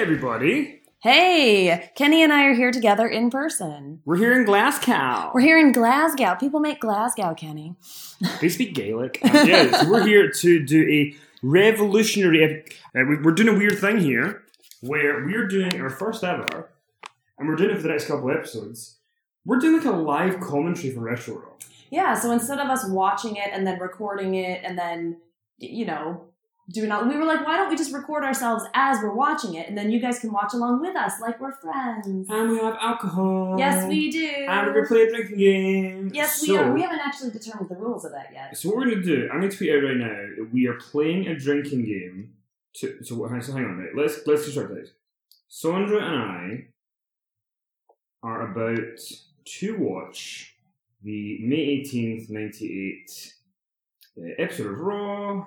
everybody. Hey, Kenny and I are here together in person. We're here in Glasgow. We're here in Glasgow. People make Glasgow, Kenny. They speak Gaelic. Yeah, so we're here to do a revolutionary... we're doing a weird thing here, where we're doing our first ever, and we're doing it for the next couple of episodes. We're doing like a live commentary for Retro Rock. Yeah, so instead of us watching it and then recording it and then, you know... we were like, why don't we just record ourselves as we're watching it, and then you guys can watch along with us like we're friends. And we have alcohol. Yes, we do. And we're going to play a drinking game. Yes, we are. We haven't actually determined the rules of that yet. So what we're going to do, I'm going to tweet out right now that we are playing a drinking game. So hang on, right? Let's just start this. Sondra and I are about to watch the May 18th, 98 episode of Raw.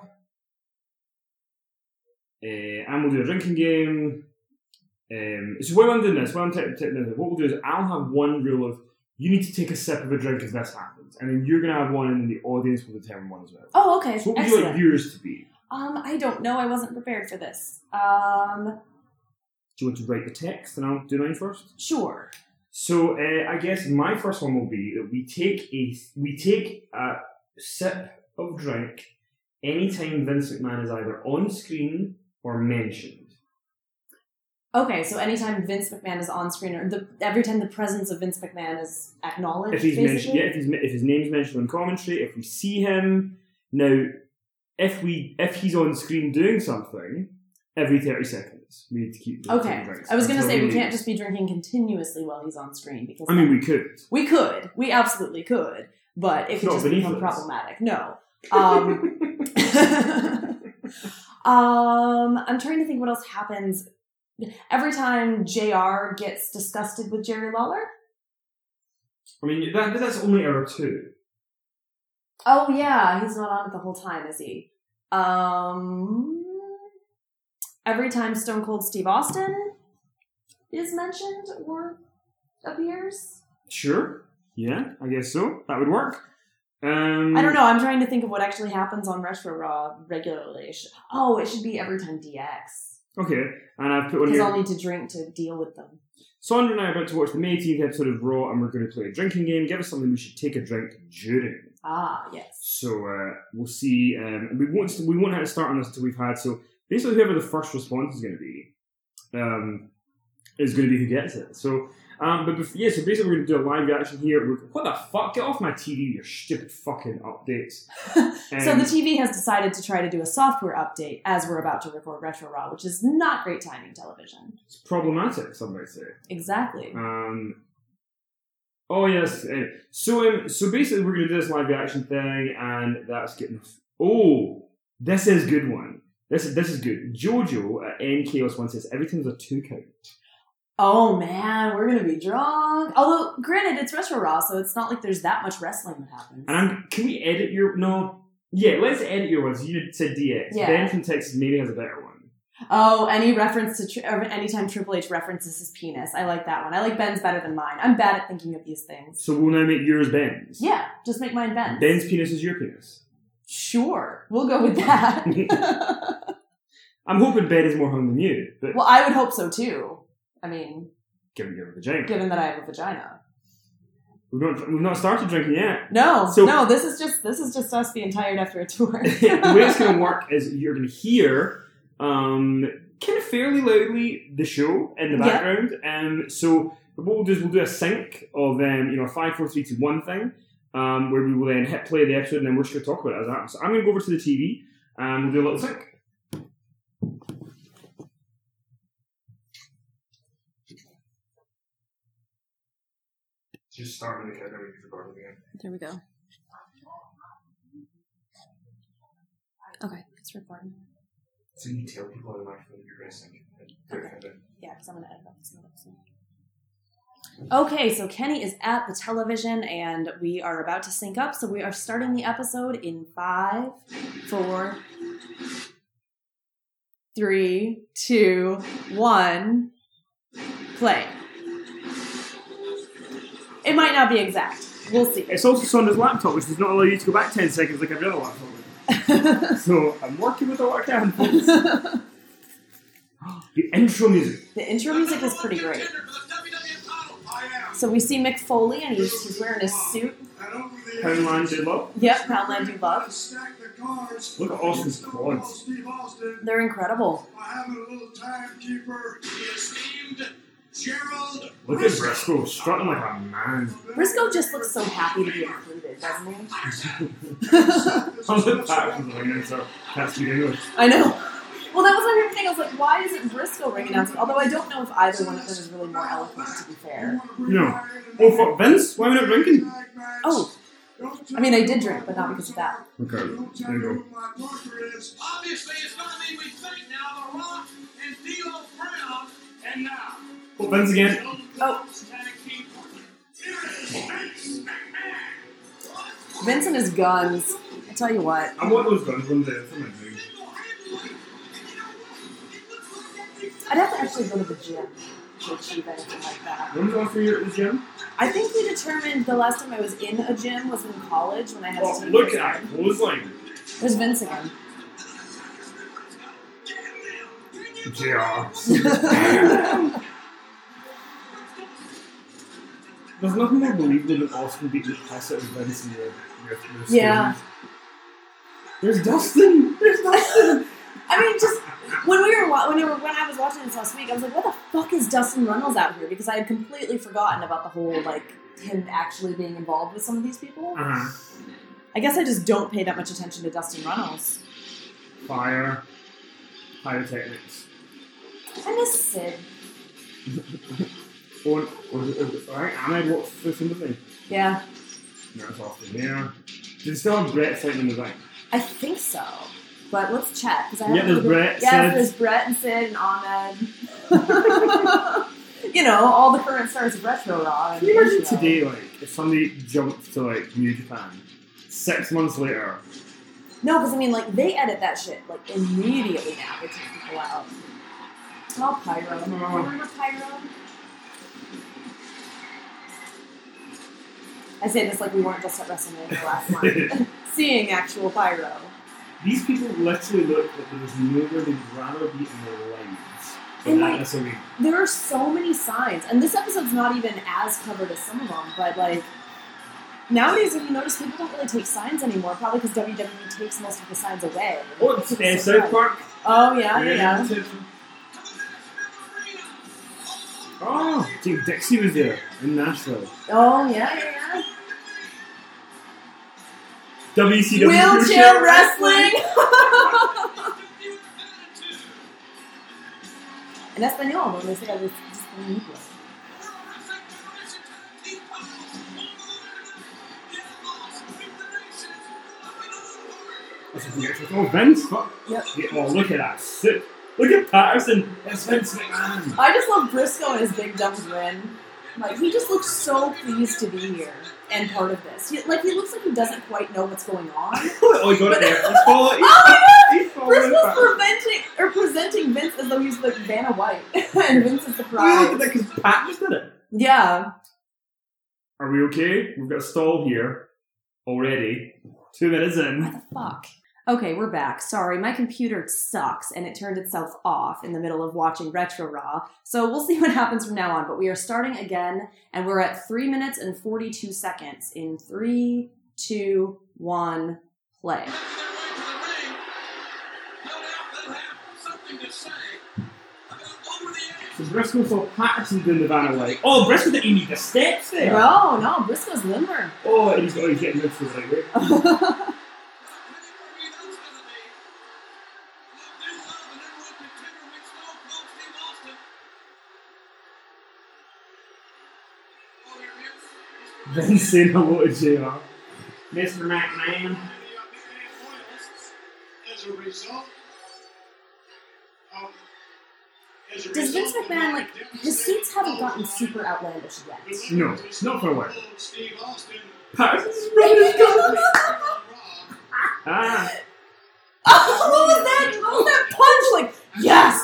And we'll do a drinking game. So while I'm doing this, what we'll do is I'll have one rule of you need to take a sip of a drink as this happens, and then you're going to have one, and then the audience will determine one as well. Oh, okay. So what would you like yours to be? I don't know. I wasn't prepared for this. Do you want to write the text, and I'll do mine first? Sure. So I guess my first one will be that we take a sip of drink anytime Vince McMahon is either on screen or mentioned. Okay, so anytime Vince McMahon is on screen, or every time the presence of Vince McMahon is acknowledged, if he's mentioned, yeah, if his name's mentioned on commentary, if we see him. Now, if he's on screen doing something, every 30 seconds we need to keep drinking drinks. I was going to say we can't just be drinking continuously while he's on screen, because we could. We absolutely could, but it could just become problematic. No. I'm trying to think what else happens every time JR gets disgusted with Jerry Lawler. I mean, that's only error 2. Oh yeah, he's not on it the whole time, is he? Every time Stone Cold Steve Austin is mentioned or appears. Sure. Yeah, I guess so. That would work. I don't know. I'm trying to think of what actually happens on Retro Raw regularly. It should be every time DX. Okay, and I've put one here. Because I'll need to drink to deal with them. Sondra and I are about to watch the May 18th episode of Raw, and we're going to play a drinking game. Give us something we should take a drink during. Ah, yes. So we'll see. We won't have to start on this until we've had. So basically, whoever the first response is going to be who gets it. So. So basically we're going to do a live reaction here. What the fuck? Get off my TV, your stupid fucking updates. So the TV has decided to try to do a software update as we're about to record Retro Raw, which is not great timing television. It's problematic, some might say. Exactly. Oh, yes. So basically we're going to do this live reaction thing, and that's getting... Oh, this is a good one. This is good. Jojo at NKOS1 says, everything's a 2 count. Oh man, we're gonna be drunk. Although, granted, it's Retro Raw, so it's not like there's that much wrestling that happens. And can we edit your... No. Yeah, let's edit your ones. You said DX. Yeah. Ben from Texas maybe has a better one. Oh, any reference to... anytime Triple H references his penis. I like that one. I like Ben's better than mine. I'm bad at thinking of these things. So we'll now make yours Ben's? Yeah, just make mine Ben's. Ben's penis is your penis? Sure. We'll go with that. I'm hoping Ben is more hung than you. But well, I would hope so too. I mean, given you have a vagina. Given that I have a vagina. We've not started drinking yet. No, this is just us being tired after a tour. The way it's going to work is you're going to hear kind of fairly loudly the show in the background. So what we'll do is we'll do a sync of a 5, 4, 3, 2, 1 thing, where we will then hit play the episode, and then we're just going to talk about it as that. So I'm going to go over to the TV and we'll do a little sync. Just start with the countdown, we can record again. There we go. Okay, it's recording. So you tell people on the microphone that you're going to sing. Okay. Yeah, because I'm going to edit this episode. Okay, so Kenny is at the television, and we are about to sync up, so we are starting the episode in 5, 4, 3, 2, 1, play. It might not be exact. We'll see. It's also Sondra's laptop, which does not allow you to go back 10 seconds like every other laptop. So I'm working with a lot of folks. The intro music. The intro music is pretty great. So we see Mick Foley, and he's wearing his suit. Poundland Do Love. Yep, Poundland Do Love. Look at Austin's quads. They're incredible. Look at Briscoe strutting like a man. Briscoe just looks so happy to be included, doesn't he? I'm like Patterson's ring announcer. Can't speak English. I know. Well, that was my favorite thing. I was like, why isn't Briscoe ring announcing? Although I don't know if either one of them is really more eloquent, to be fair. No. Oh, fuck, Vince? Why are we not drinking? Oh. I mean, I did drink, but not because of that. Okay, there you go. Obviously, it's going to be we think now, The Rock and D'Lo Brown, and now. Oh, Vince again. Oh. Vince and his guns. I tell you what. I want those guns one day. That's what I'm doing. I'd have to actually go to the gym to achieve anything like that. When was the last time you were at the gym? I think we determined the last time I was in a gym was in college when I had to take look at that clothesline. There's Vince again. JR. There's nothing more believable than Austin beating the piss out of Vince in the yeah. There's Dustin! There's Dustin! I mean, just when I was watching this last week, I was like, "What the fuck is Dustin Runnels out here?" Because I had completely forgotten about the whole him actually being involved with some of these people. Uh-huh. I guess I just don't pay that much attention to Dustin Runnels. Fire. Pyrotechnics. I miss Sid. Alright, Ahmed walks through something. Yeah. No, it's Austin there. Do they still have Brett fighting in the ring? I think so. But let's check. There's Brett, Sid. Sid. There's Brett and Sid and Ahmed. All the current stars of Retro Raw. Can you imagine today, if somebody jumped to, New Japan, 6 months later? No, because, they edit that shit, immediately now. They take people out. Oh, Pyro. Remember Pyro? I say this like we weren't just at WrestleMania last month. Seeing actual Pyro. These people literally look like there's nowhere they'd rather be in their lives. And there are so many signs, and this episode's not even as covered as some of them, but nowadays, if you notice, people don't really take signs anymore, probably because WWE takes most of the signs away. Oh, it's South Park. Oh, yeah. Oh, Team Dixie was there in Nashville. Oh, yeah. WCW Wheelchair Wrestling! En español, donde sea disponible. Oh, Vince? Yep. Oh, look at that suit. Look at Patterson. It's Vince McMahon. I just love Briscoe and his big dumb grin. He just looks so pleased to be here and part of this. He looks like he doesn't quite know what's going on. Oh, he got it there. He's Briscoe's presenting Vince as though he's Vanna White. And Vince is the prize. Look at that, because Pat just did it. Yeah. Are we okay? We've got a stall here already. 2 minutes in. What the fuck? Okay, we're back. Sorry, my computer sucks, and it turned itself off in the middle of watching Retro Raw. So we'll see what happens from now on. But we are starting again, and we're at 3 minutes and 42 seconds. In 3, 2, 1, play. So Briscoe saw Patterson doing the Vanna White. Oh, Briscoe didn't even need the steps there. No, Briscoe's limber. Oh, and he's getting this for the right way. Then saying hello to JR. Mr. McMahon. As a result Does Vince McMahon, his suits haven't gotten super outlandish yet. No, not for a while. Patterson's running his guns. Ah. Oh, what was that punch? Yes!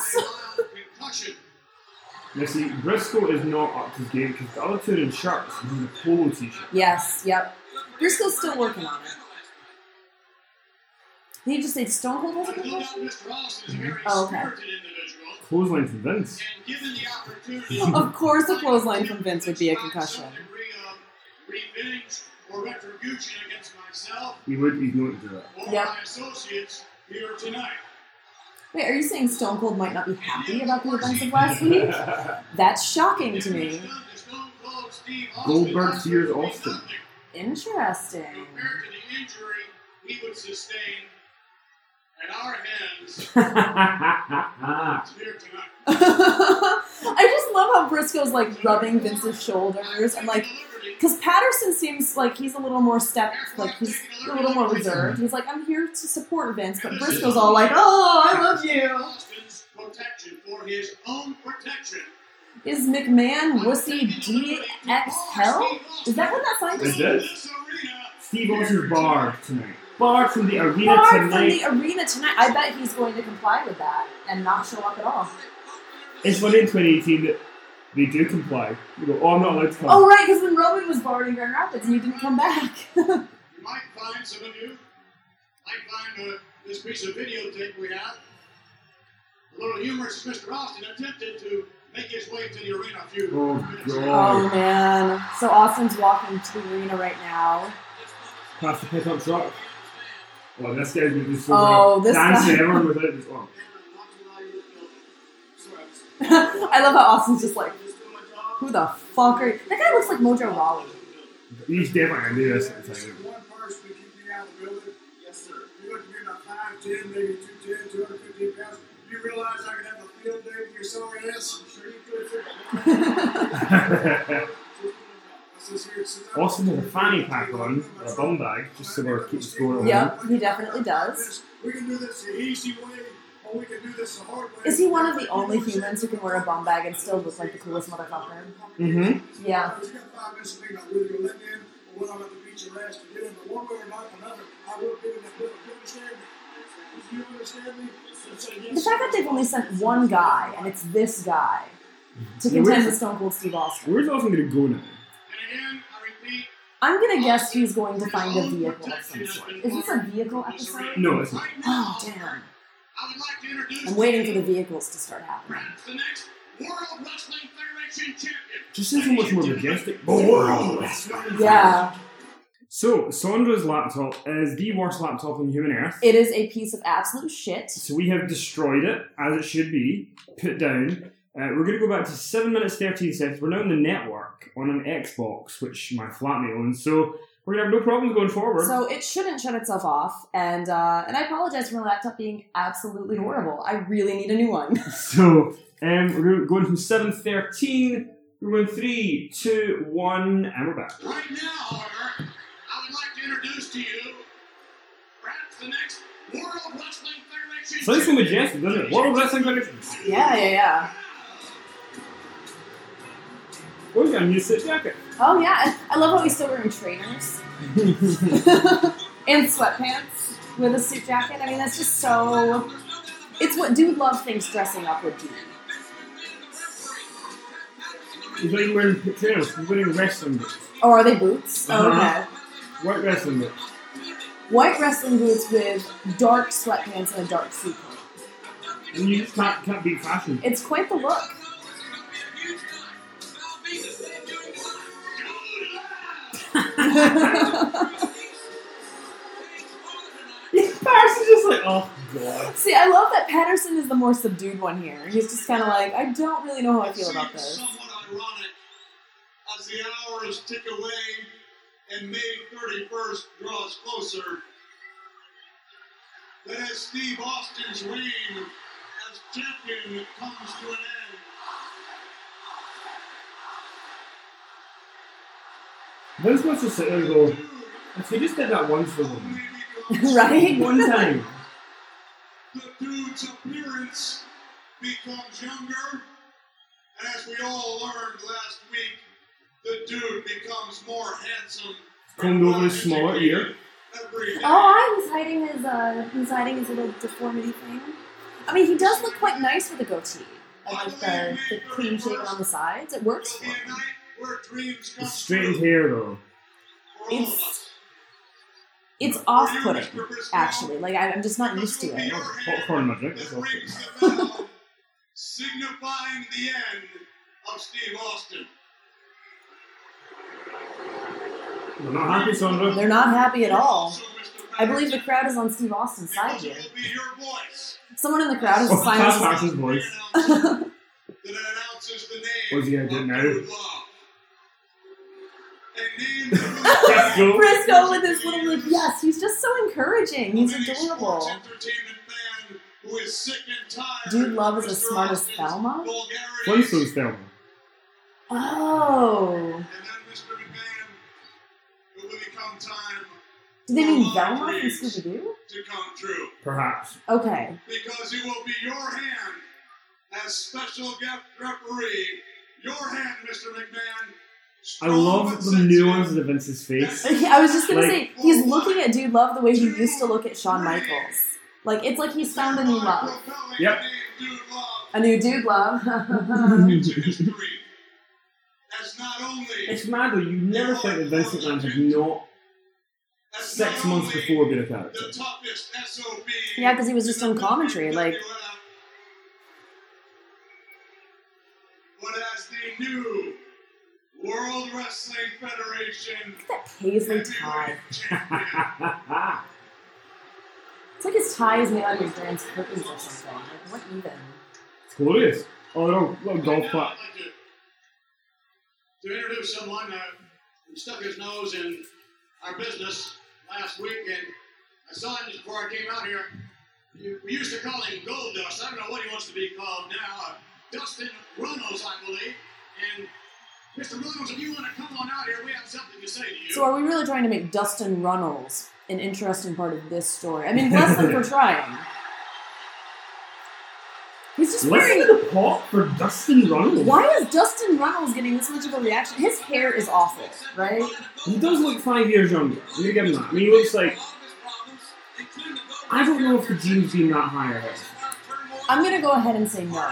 Now see, Briscoe is not up to his game because the other two are in shirts and in a polo t-shirt. Yes, yep. Briscoe's still working on it. Did he just say Stone Cold was a No doubt concussion? Mr. Austin is a very Oh, okay. spirited individual. Clothesline from Vince. And given the opportunity, Of course, a closesline from Vince would be a concussion. some degree of revenge or retribution against myself He's known to do that. or Yep. my associates here tonight. Wait, are you saying Stone Cold might not be happy about the events of last week? That's shocking to me. Goldberg fears Austin. Interesting. Compared to the injury he would sustain at our hands here tonight. I just love how Briscoe's like rubbing Vince's shoulders and like, because Patterson seems like he's a little more he's a little more reserved. He's like, I'm here to support Vince, but Briscoe's all like, oh, I love you. Austin's protection for his own protection. Is McMahon Wussy DX Hell? Is that what that sign Is is? this? Steve Austin's barred tonight. Barred from the arena Barred from tonight. the arena tonight. I bet he's going to comply with that and not show up at all. It's funny in 2018 that they do comply. They go, oh, I'm not allowed to come. Oh, right, because when Roman was barred in Grand Rapids and he didn't come back. You might find, some of you, this piece of videotape we have. A little humorous Mr. Austin attempted to make his way to the arena a few Oh, minutes God. ago. Oh, man. So Austin's walking to the arena right now. Past the pickup truck. Oh, this guy's been just so Oh, this dancing guy. everyone without his arm. I love how Austin's just like, who the fuck are you? That guy looks like Mojo Rawley. He's definitely going to do this at the time. One person to keep me out of the building. Yes, sir. You look to be about 5'10", maybe 210, 215 pounds. You realize I could have a field day with your sorry ass? I'm sure you could. Austin has a fanny pack on, or a bum bag, just so we're keeping score at home. Yep, he definitely does. We can do this the easy way, or we can do this the hard way. Is he one of the only humans who can wear a bum bag and still look like the coolest motherfucker? Mm-hmm. Yeah. You got 5 minutes to think about whether you're letting in or whether I'm going to beat your ass to get in. But one way or not another, I will give him that bill. You understand me? If you understand me, say yes. The fact that they've only sent one guy, and it's this guy, to Yeah, contend where's- with Stone Cold Steve Austin. Where's Austin going to go now? And again, I repeat, I'm gonna guess he's going to find a vehicle of some sort. Is this a vehicle episode? No, it's not. right now, Oh, damn. I would like to introduce I'm waiting for the vehicles to start happening. perhaps the next World Wrestling Federation champion. Just so much more majestic. Oh, Yeah. So, Sondra's laptop is the worst laptop on human earth. It is a piece of absolute shit. So we have destroyed it, as it should be, put down. We're going to go back to 7 minutes 13 seconds. We're now on the network, on an Xbox, which my flatmate owns. So we're going to have no problems going forward. So it shouldn't shut itself off, and I apologize for my laptop being absolutely horrible. I really need a new one. So, we're going from 7:13. We're going 3, 2, 1, and we're back. Right now, however, I would like to introduce to you perhaps the next World Wrestling Federation Sounds so champion. majestic, doesn't it? World Wrestling Federation. Yeah. Oh, you got a new suit jacket. Oh yeah, I love how he's still wearing trainers and sweatpants with a suit jacket. I mean, that's just so. It's what Dude Love thinks dressing up would be. He's not even wearing trainers, he's wearing wrestling boots. Oh, are they boots? Oh, Uh-huh. okay. White wrestling boots. White wrestling boots with dark sweatpants and a dark suit coat. And you just can't beat fashion. It's quite the look. Patterson's just like, oh, God. See, I love that Patterson is the more subdued one here. He's just kind of like, I don't really know how I feel about this. Somewhat ironic as the hours tick away and May 31st draws closer. That as Steve Austin's reign as champion comes to an end. Vince must just sit there and go, if he just did that once for them. Right? One time. The dude's appearance becomes younger. As we all learned last week, the dude becomes more handsome. Combed over his smaller ear. Every day. Oh, he's hiding his little deformity thing. I mean, he does look quite nice with a goatee. I like the clean shaven on the sides. It works for Be a him. night where dreams come It's straightened true hair, though. for all of It's- us. It's off-putting, actually. Like, I'm just not used to it. Popcorn magic. That's all. Rings the bell, signifying the end of Steve Austin. They're not happy, Sandra. They're not happy at all. Also, Mr. I believe the crowd is on Steve Austin's side Because it here. will be your voice Someone in the crowd is Oh, silent. that's his voice. that announces the name What's he gonna do of now? Dude Love. A name that Briscoe. Briscoe with his little, like, yes, he's just so encouraging. He's Any adorable. sports entertainment fan who is sick and tired Dude Love is of as Mr. smart as Austin's Thelma? vulgarities. Flintstones Thelma. Oh. And then Mr. McMahon, it will become time Do they mean Velma from Scooby-Doo? to come true. Perhaps. Okay. Because it will be your hand as special guest referee. Your hand, Mr. McMahon. I love the nuances of Vince's face. I was just gonna Like- say, he's looking at Dude Love the way he used to look at Shawn Michaels. Like, it's like he's found a new love. Yep. A new Dude Love. As not only It's mad though, you never think that Vince McMahon had not 6 months before been a character. the toughest SOB. Yeah, because he was just on commentary, like- But as the new World Wrestling Federation Look at that paisley tie. heavyweight champion. It's like his tie is made out of his Dan's curtains or something. Like, what even? It's glorious. Oh, little golf Now clap. I'd like to introduce someone who stuck his nose in our business last week, and I saw him just before I came out here. We used to call him Gold Dust. I don't know what he wants to be called now. Dustin Runnels, I believe. And Mr. Runnels, if you want to come on out here, we have something to say to you. So are we really trying to make Dustin Runnels an interesting part of this story? I mean, bless them for trying. He's just Listen wearing... to the pop for Dustin Runnels. Why is Dustin Runnels getting this much of a reaction? His hair is awful, right? He does look 5 years younger. I'm gonna give him that. I mean, he looks like... I don't know if the gene's been that higher. I'm gonna go ahead and say no.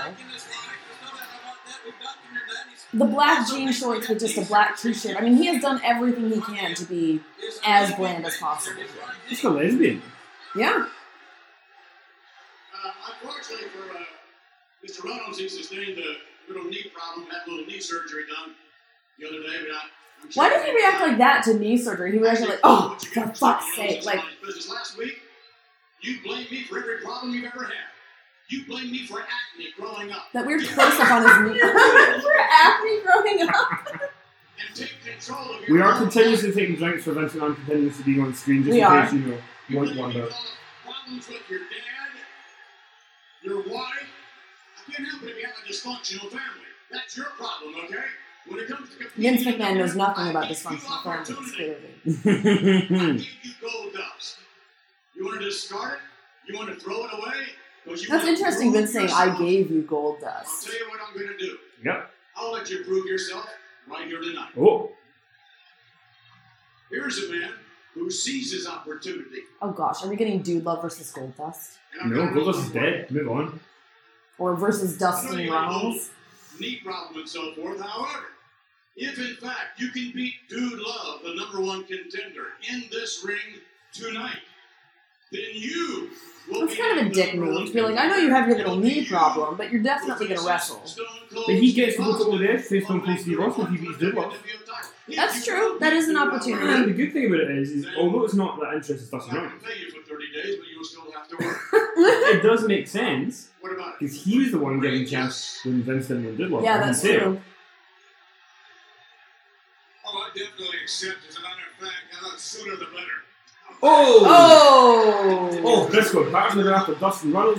The black jean shorts with just a black t-shirt. I mean, he has done everything he can to be as bland as possible. He's a lesbian. Yeah. Unfortunately for Mr. Runnels, he sustained a little knee problem, had a little knee surgery done the other day, but I'm sure Why did he react like that to knee surgery? He reacted like, oh, for fuck's sake. Like, Business last week, you blamed me for every problem you've ever had. You blamed me for acne growing up. that weird close-up on his knee. For acne growing up. And take control of your We are own continuously life. taking drinks for Vince McMahon continues to be on screen just We in are. case you You want blamed one me out. for all the problems with your dad, your wife. I can't help it if you have a dysfunctional family. That's your problem, okay? When it comes to Vince competing, McMahon knows nothing about I gave you dysfunctional families, opportunity. clearly. I gave you gold dust. You want to discard it? You want to throw it away? 'Cause you That's wanna interesting, prove Vince saying, yourself? I gave you gold I'll dust. tell you what I'm going to do. Yep. I'll let you prove yourself right here tonight. Oh. Here's a man who sees his opportunity. Oh gosh, are we getting Dude Love versus Gold Dust? And I'm No, gonna Goldust roll is for it. dead. Move on. Or versus Dustin Runnels? Knee problem and so forth. However, if in fact you can beat Dude Love, the #1 contender, in this ring tonight, then you will That's be kind of a the dick #1 move to be like, I know you have your little contender. knee problem, but you're definitely going to wrestle. But he gets to go to the death face Stone Cold Steve Austin if he beats Dude Love. That's true. That is an opportunity. And the good thing about it is although it's not that interesting stuff I'm around, not going to pay you for 30 days, but you'll still have to work. it does make sense What about it? because he was the one getting chance when Vince didn't win Dude Love. Yeah, And that's he said, true. Oh, I definitely accept. As a matter of fact, the sooner the better. Oh! Oh! Oh, Briscoe, apparently they're after Dustin Runnels.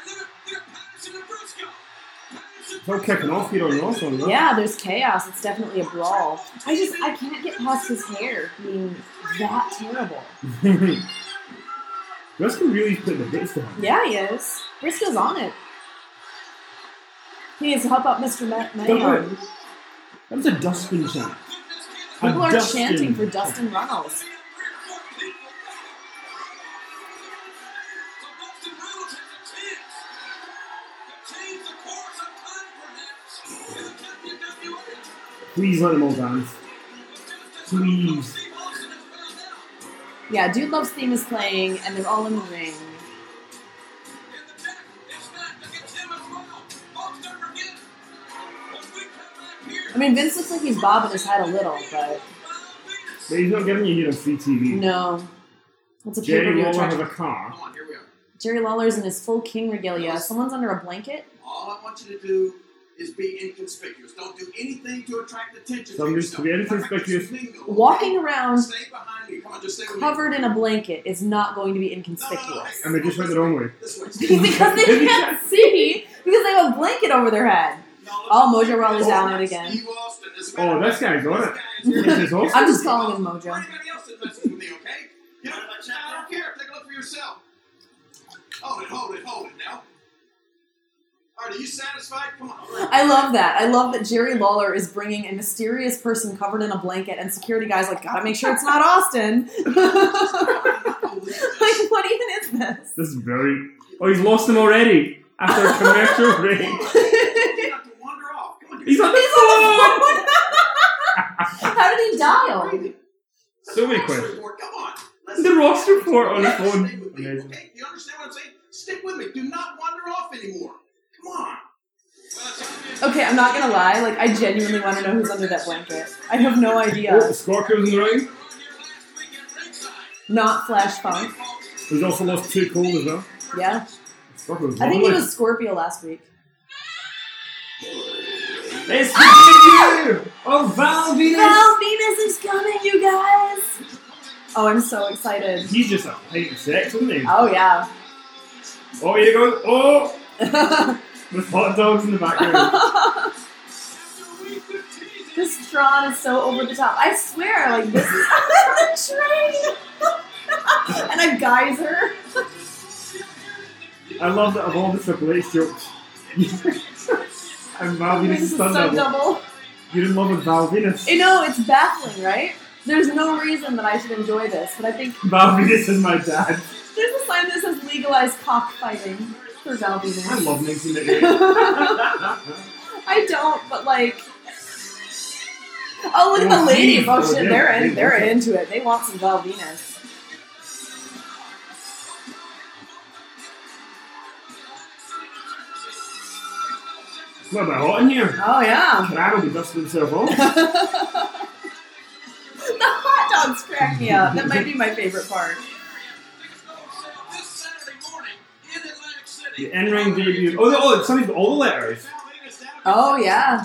It's all kicking off here on Raw, so Yeah, there's chaos. It's definitely a brawl. I can't get past his hair being that terrible. Briscoe really put the hits to him. Yeah, he is. Briscoe's on it. He needs to help out Mr. Don't Mayhem. worry. That was a Dustin chant. People A are Dustin. chanting for Dustin Runnels. Please let them all dance. Please. Yeah, Dude Loves theme is playing, and they're all in the ring. I mean, Vince looks like he's bobbing his head a little, but he's not giving you free TV. no. It's a Jerry pay-per-view Lawler attraction. has a car. Come on, here we are. Jerry Lawler's in his full king regalia. Someone's under a blanket. All I want you to do is be inconspicuous. Don't do anything to attract attention. Somebody's to be inconspicuous. Walking around Stay behind me. Come on, just stay with covered me. in a blanket is not going to be No, inconspicuous. And they just went the wrong way. This way. Because they can't see, because they have a blanket over their head. Oh, Mojo Rawley's down it again. Steve Austin, this Oh, guy- this guy's on it. This This guy is awesome. I'm just calling him Mojo. Anybody else that messes with me, okay? You know, I don't care. Take a look for yourself. Hold it now. All right, are you satisfied? Come on. I love that. I love that Jerry Lawler is bringing a mysterious person covered in a blanket, and security guys like, gotta make sure it's not Austin. Like, what even is this? This is very... Oh, he's lost him already. After a commercial break. You have to wander off. Come on, He's on the phone! How did he dial? So many questions. Come on. The roster report on his Stay phone. with me, Amazing. okay? You understand what I'm saying? Stick with me. Do not wander off anymore. Come on. Okay, I'm not gonna lie. Like, I genuinely want to know who's under that blanket. I have no Oh, idea. Scorpio's in the ring. Not Flash Funk. He's also lost 2 cold as well. Yeah. Scorpio's I think he lovely. was Scorpio last week. It's the debut of Val Venus. Val Venus is coming, you guys! Oh, I'm so excited. He's just a pint of sex, isn't he? Oh, yeah. Oh, here he goes. Oh! With hot dogs in the background. This Tron is so over the top. I swear, like, this is the train! And a geyser. I love that of all the Triple H jokes. And Val Venus This is is stunned so double. double. You're in love with Val Venus. You know, it's baffling, right? There's no reason that I should enjoy this, but I think Val Venus is my dad. there's a sign that says legalized cockfighting for Val Venus. I love 1988. I don't, but like... Oh, look at the ladies. Oh, shit, they're into it. They want some Val Venus. It's not that hot in here. Oh, yeah. Crab will be dusting himself off. The hot dogs crack me up. That might be my favorite part. This Saturday morning in Atlantic City. The in-ring debut. Oh, somebody's got all the letters. Oh, yeah.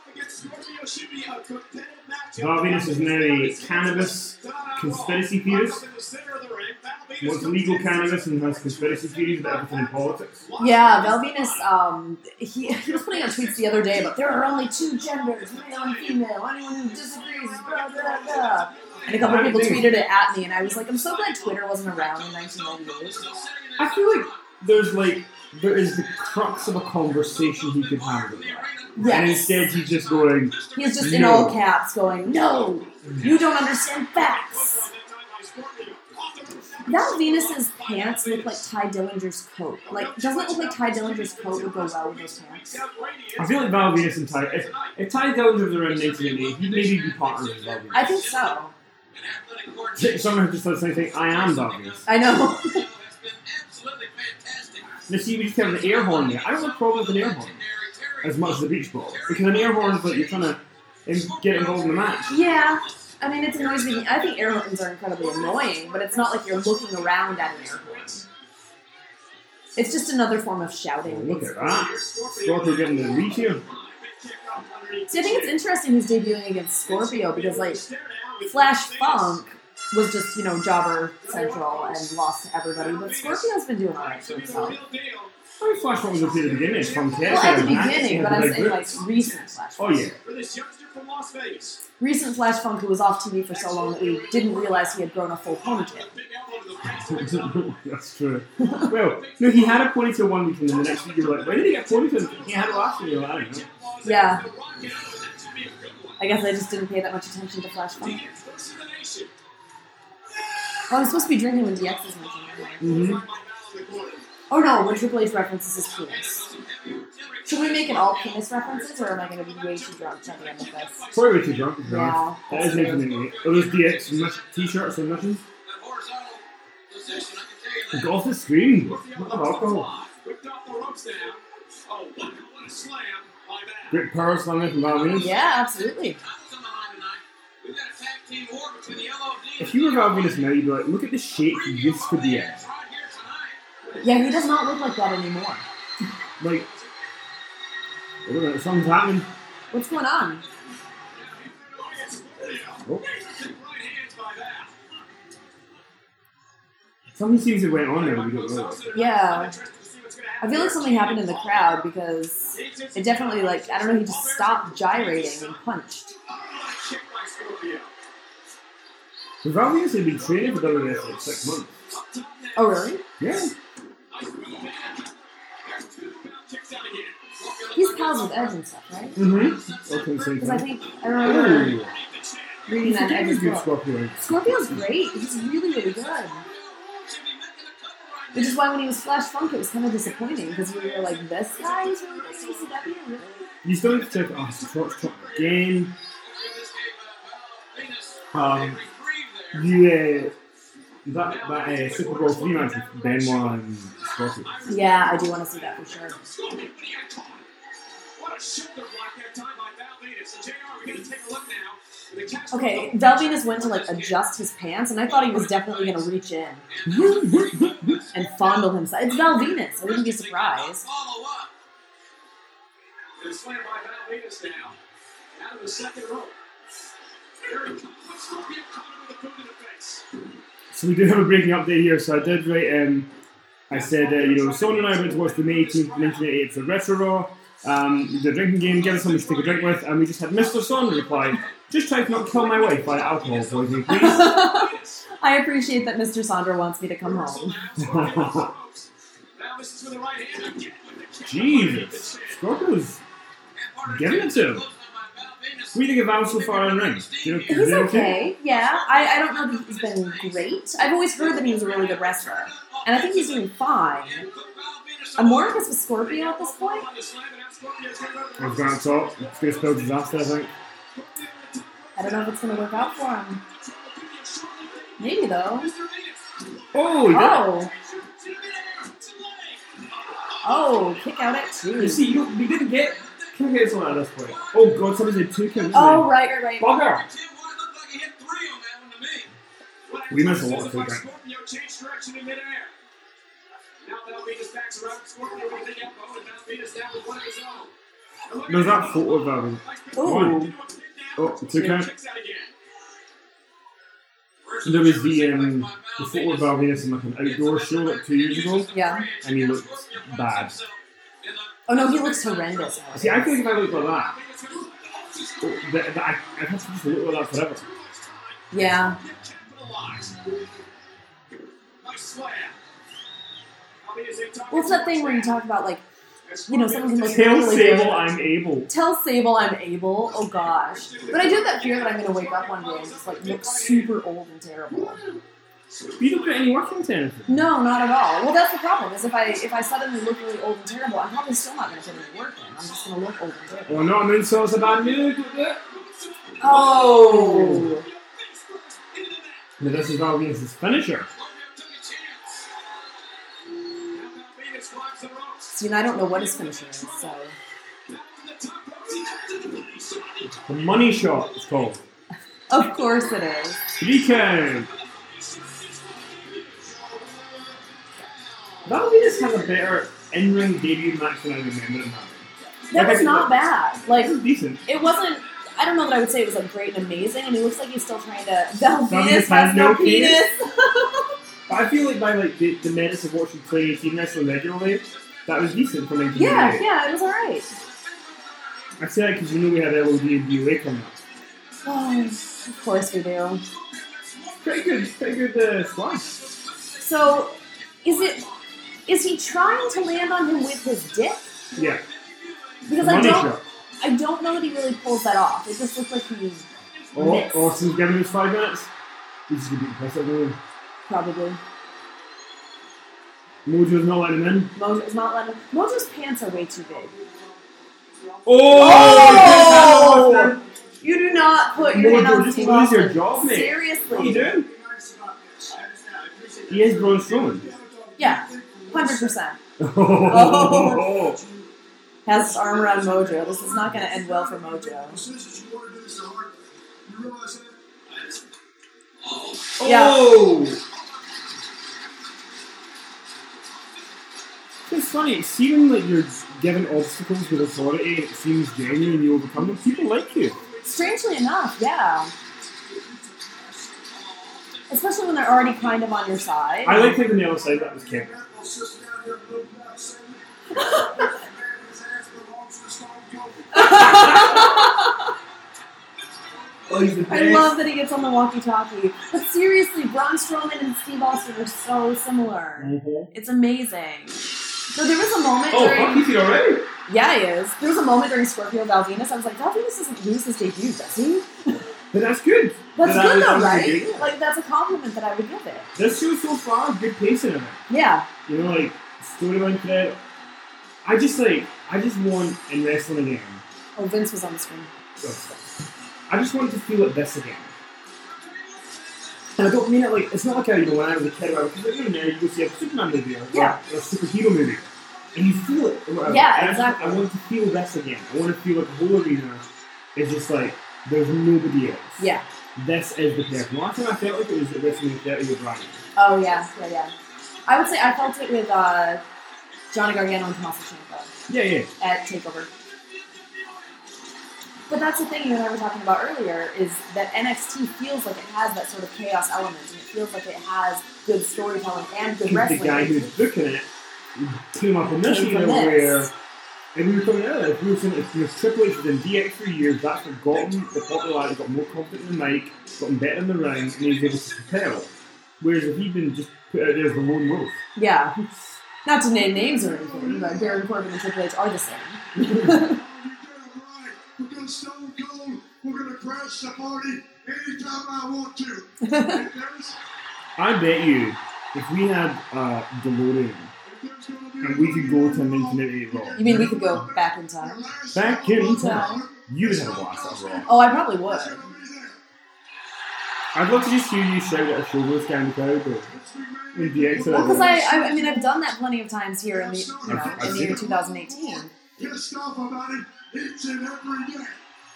Val Venus is now a cannabis conspiracy theorist. Wants legal cannabis and has conspiracy theories about everything in politics. Yeah, Val Venus, he was putting out tweets the other day about there are only 2 genders, male and female. Anyone who disagrees, blah, blah, blah. And a couple of people tweeted it at me, and I was like, I'm so glad Twitter wasn't around in 1998. I feel like there is the crux of a conversation he could have with her. And Yes. instead he's just going, He's just in No. all caps going, no, you don't understand facts. Val Venus's pants look like Ty Dillinger's coat. Like, doesn't it look like Ty Dillinger's coat would go well with those pants? I feel like Val Venus and Ty, if Ty Dillinger was around 1988, he'd maybe be partners with Val Venus. I think so. Someone just said something, I am Val Venus. I know. Now see, we just have an air horn there. I don't have a problem with an air horn as much as a beach ball. Because an air horn is like you're trying to get involved in the match. Yeah. I mean, it's annoys me. I think air horns are incredibly annoying, but it's not like you're looking around at an air horn. It's just another form of shouting. Look at that. Scorpio getting the reach here. See, I think it's interesting he's debuting against Scorpio because, like, Flash Funk was just, jobber central and lost to everybody, but Scorpio's been doing alright for himself. I mean, Flash Funk was okay at the beginning. It's fun. Well, at the beginning, but I'm saying, like, recent Flash Funk. Oh, yeah. Recent Flash Funk who was off TV for so long that we didn't realize he had grown a full ponytail. That's true. Well, no, he had a ponytail one week and then the next week you were like, when did he get ponytail? He had it last week. I don't know. Yeah. I guess I just didn't pay that much attention to Flash Funk. Oh, I'm supposed to be drinking when DX is mentioned. Mm-hmm. Oh no, when Triple H references his penis. Should we make it all penis references, or am I going to be way too drunk by the end of this? Probably way too drunk. Yeah. That is 1988. Oh, those DX t-shirts and missions. Got off the screen. Look the What other the alcohol? whipped off the ropes now. Oh, what a slam by that. Great power slamming from Val Venus. Yeah, absolutely. If you were Val Venus now, you'd be like, look at the shape he used to be in. Yeah, he does not look like that anymore. Like, I don't know, something's happening. What's going on? Oh. Something seems to have went on there, we don't know. Yeah. I feel like something happened in the crowd because it definitely, like, I don't know, he just stopped gyrating and punched. So Val Venus had been training for WWF for like 6 months. Oh, really? Yeah. He's pals with Edge and stuff, right? Mm-hmm. Because I think, I remember reading that in Edge's good book. Scorpio. Scorpio's great. He's really, really good. Which is why when he was Flash Funk, it was kind of disappointing because we were like, this guy is really good at ECW, really? You still need to check it off the Torch Talk again. That Super Bowl 3 match with Benoit and Scorpio. Yeah, I do want to see that for sure. Okay, Val Venus went to like adjust his pants, and I thought he was definitely going to reach in and fondle himself. It's Val Venus. I wouldn't be surprised. It's slammed by Val Venus now. Out of the second row. Here he comes. Scorpio caught him with a boot in the face. So we do have a breaking update here. So I did write, I said, Sonia and I went to watch the May 18th, 1988 episode Retro Raw. The drinking game, give us something to take a drink with, and we just had Mr. Son reply, just try to not kill my wife by alcohol poisoning, please. I appreciate that Mr. Sandra wants me to come home. Jesus. Scorpio's giving it to him. What do you think of Val so far in the ring? He's okay, yeah. I don't know that he's been great. I've always heard that he was a really good wrestler. And I think he's doing fine. I'm more impressed with Scorpio at this point. He's going to top. It's going to spell disaster, I think. I don't know if it's going to work out for him. Maybe, though. Oh, he did. Oh, kick out at 2. You see, we didn't get kick outs on at this point. Oh, God, somebody said 2 counts. Oh, right. Bugger! We missed a lot of 2 counts. There's that photo of Val. Ooh. Oh, 2 count. There was the photo of Val Venus in like an outdoor show like 2 years ago. Yeah. And he looked bad. Oh, no, he looks horrendous. See, I think if I looked like that, I'd have to just look like that forever. Yeah. Well, it's that thing where you talk about, like, someone can look Tell really Sable good. I'm able. Tell Sable I'm able. Oh, gosh. But I do have that fear that I'm going to wake up one day and just, like, look super old and terrible. You don't put any work into anything. No, not at all. Well, that's the problem, is if I suddenly look really old and terrible, I'm probably still not going to put any work in. I'm just going to look old and terrible. Well, no, I'm in so it's a bad mood. Oh! But this is Val Venus' finisher. See, and I don't know what his finisher is, so... The money shot, it's called. Of course it is. 3 count. Val Venus has a better in-ring debut match than I remember him having. That was not bad. Like, It was decent. it wasn't... I don't know that I would say it was, like, great and amazing, and he looks like he's still trying to... Val Venus Venus has has no no penis! But I feel like by like the merits of watching 2018 wrestling regularly, that was decent for 1988. Yeah, it was alright. I say that because we had LOD and DOA coming up. Oh, of course we do. Pretty good squash. So, is he trying to land on him with his dick? Yeah. Because Money shot. I don't know that he really pulls that off. It just looks like he missed. Austin's giving us 5 minutes. He's just going to beat the piss out of him. Probably. Mojo's not letting him in. Mojo's not letting him. Mojo's pants are way too big. Oh! You do not put your hand Mojo, on just Steve lose your Austin. job, mate. Seriously. What are you doing? He is Braun Strowman. Yeah, 100%. Oh. Has his arm around Mojo. This is not going to end well for Mojo. Yeah. Oh! It's funny, seeming like you're given obstacles with authority and it seems genuine and you overcome them, people like you. Strangely enough, yeah. Especially when they're already kind of on your side. I like thinking the other side that was Kevin. Oh, he's the best. I love that he gets on the walkie-talkie. But seriously, Braun Strowman and Steve Austin are so similar. Mm-hmm. It's amazing. So there was a moment Oh, during... fuck, he's already. Yeah, he is. There was a moment during Scorpio Valvinus. I was like, Valvinus doesn't lose his debut, does he? But that's good. That's That good was though, honestly right? good. Like, that's a compliment that I would give it. This show so far, good pacing of it. Yeah. You know, like, storyline thread. I just want in wrestling again. Oh, Vince was on the screen. I just want to feel like this again. And I don't mean it like, it's not like when I was a kid, because even now you go see a Superman movie or Yeah. a superhero movie, and you feel it. Or whatever. Yeah, And exactly. I want to feel this again. I want to feel like the whole arena is just like, there's nobody else. Yeah. This is the person. Last time I felt like it was at WrestleMania 30 with Brian. Oh, yeah. I would say I felt it with Johnny Gargano and Tommaso Ciampa Yeah. at TakeOver. But that's the thing you and I were talking about earlier, is that NXT feels like it has that sort of chaos element, and it feels like it has good storytelling and good wrestling. The guy who's booking it came up on this Came year from this. where, and we were talking earlier, if we were saying if Triple H was in DX for years, that's what got him the popularity, got more confident in the mic, got him better in the ring, and he was able to propel. Whereas if he'd been just put out there as the lone wolf. Yeah. Not to name names or anything, but Baron Corbin and Triple H are the same. We're going to Stone Cold. We're going to crash the party anytime I want to. I bet you, if we had DeLorean, and we could go to 1988 Raw. You mean we could go back in time? Back in time. You would have a blast at Raw. Oh, I probably would. I'd love to just hear you shout at a showless guy in the crowd, though. With the extra. Well, because I mean, I've done that plenty of times here in the year 2018. Pissed off about it each and every day.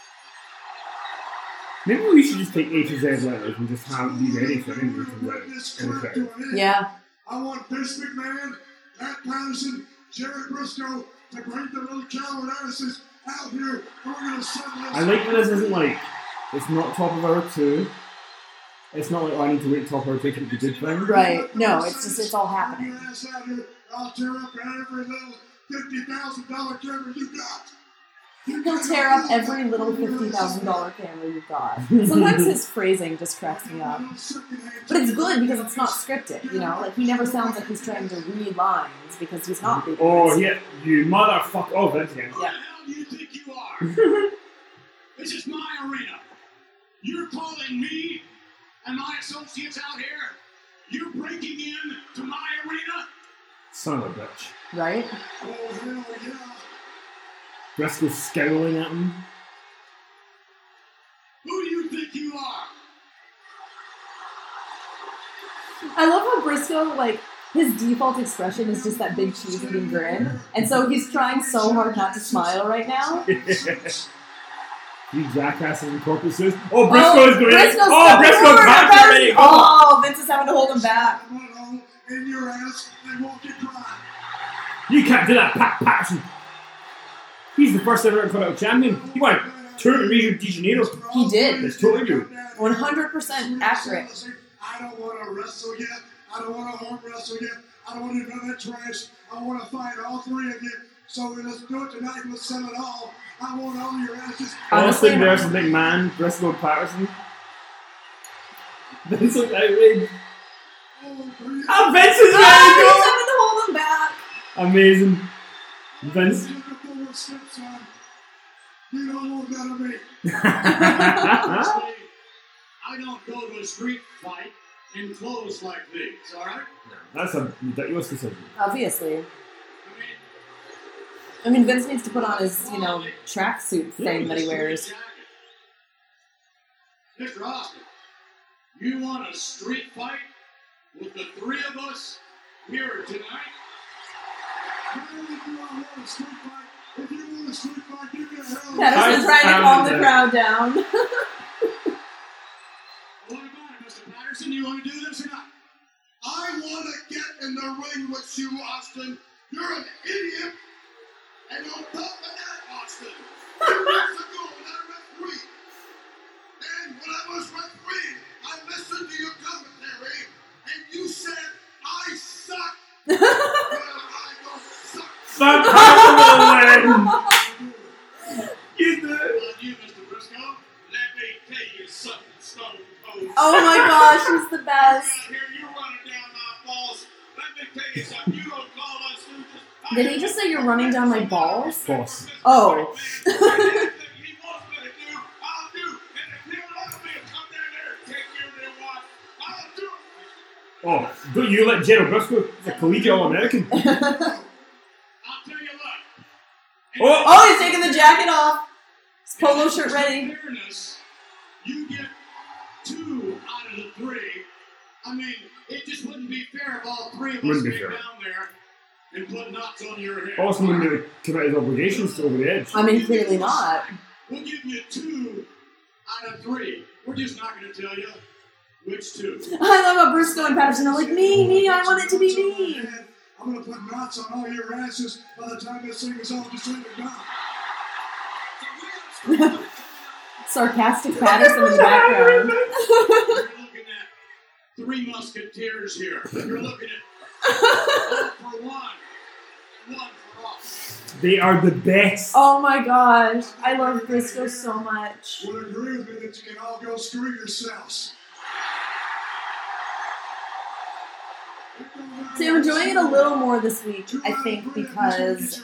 Maybe we should just take A to Z letters and just be ready for anything that comes out in the crowd. Yeah. I want Vince McMahon, Pat Patterson, Jerry Briscoe to bring the little coward asses out here. We're going to settle this. I like that this isn't like, it's not top of hour 2. It's not like, oh, I need to wait top hour 2 to get the good thing. Right. No, it's all happening. Your ass out here, I'll tear up every little $50,000 camera you got. He'll tear up every little $50,000 camera you've got. Sometimes his phrasing just cracks me up. But it's good because it's not scripted, you know? Like, he never sounds like he's trying to read lines because he's not reading Oh, lines. yeah, you motherfucker. Oh, Vince again. Yeah. Who the hell do you think you are? This is my arena. You're calling me and my associates out here? You're breaking in to my arena? Son of a bitch. Right? Oh, hell yeah. Briscoe's scowling at him. Who do you think you are? I love how Briscoe, like, his default expression is just that big cheese-eating grin. And so he's trying so hard not to smile right now. You jackasses and corporate suits. Oh, Briscoe's going in. Briscoe's Oh, Briscoe's back already. Oh, Vince is having to hold him back. In your ass and walk it dry. You can't do that, Pat Patterson. He's the first ever Intercontinental champion. He won a tour in Rio de Janeiro. He did. It's totally true. 100% accurate. I don't want to wrestle yet. I don't want to arm wrestle yet. I don't want to do none of that trash. I want to fight all three of you. So let's do it tonight. Let's sell it all. I want all your asses. Honestly, Austin versus McMahon, Briscoe Patterson. Vince looks outraged. Oh, Vince is ready to he's go! having to hold him back. Amazing. Vince. You don't want that of me. I don't go to a street fight in clothes like these, all right? That's a ridiculous decision. Obviously. I mean, Vince needs to put on his, tracksuit thing that he wears. Mr. Austin, you want a street fight? with the three of us here tonight. Not only do I want a street fight, if you want a street fight, give me a hell of a Patterson's trying to calm the crowd down. What about it, Mr. Patterson? You want to do this or not? I want to get in the ring with you, Austin. You're an idiot. And on top of that, Austin, 2 weeks ago when I refereed, and when I was refereeing, I listened to your commentary, and you said, I suck. Well, I don't suck. Stop happening! You do. Well, you, Mr. Briscoe, let me tell you something, Stone Cold. Oh my gosh, he's the Out best. here, you're running down my balls. Let me tell you something. You don't call us stooges. Did he just say you're running down my balls? Boss. Oh. Anything he wants me to do, I'll do. And if he'll let me come down there and take your new wife, I'll do it. Oh, don't you let Gerald Briscoe, the collegiate All-American. I'll tell you what. Oh! Oh, he's taking the jacket off. His polo shirt ready. In fairness, you get 2 out of the 3. I mean, it just wouldn't be fair if all 3 of us Wouldn't be came fair. down there and put knots on your head. Austin wouldn't really commit his obligations to over the edge. I mean, clearly not. We'll give you 2 out of 3. We're just not going to tell you which 2. I love how Briscoe and Patterson are like, me, I want it to be me. I'm going to put knots on all your asses by the time this thing is all just in the ground. Sarcastic Patterson in the background. You're looking at 3 musketeers here. You're looking at all for one, and one for all. They are the best. Oh my gosh, I love Briscoe so much. Would agree with me that you can all go screw yourselves. See, I'm enjoying it a little more this week, I think, because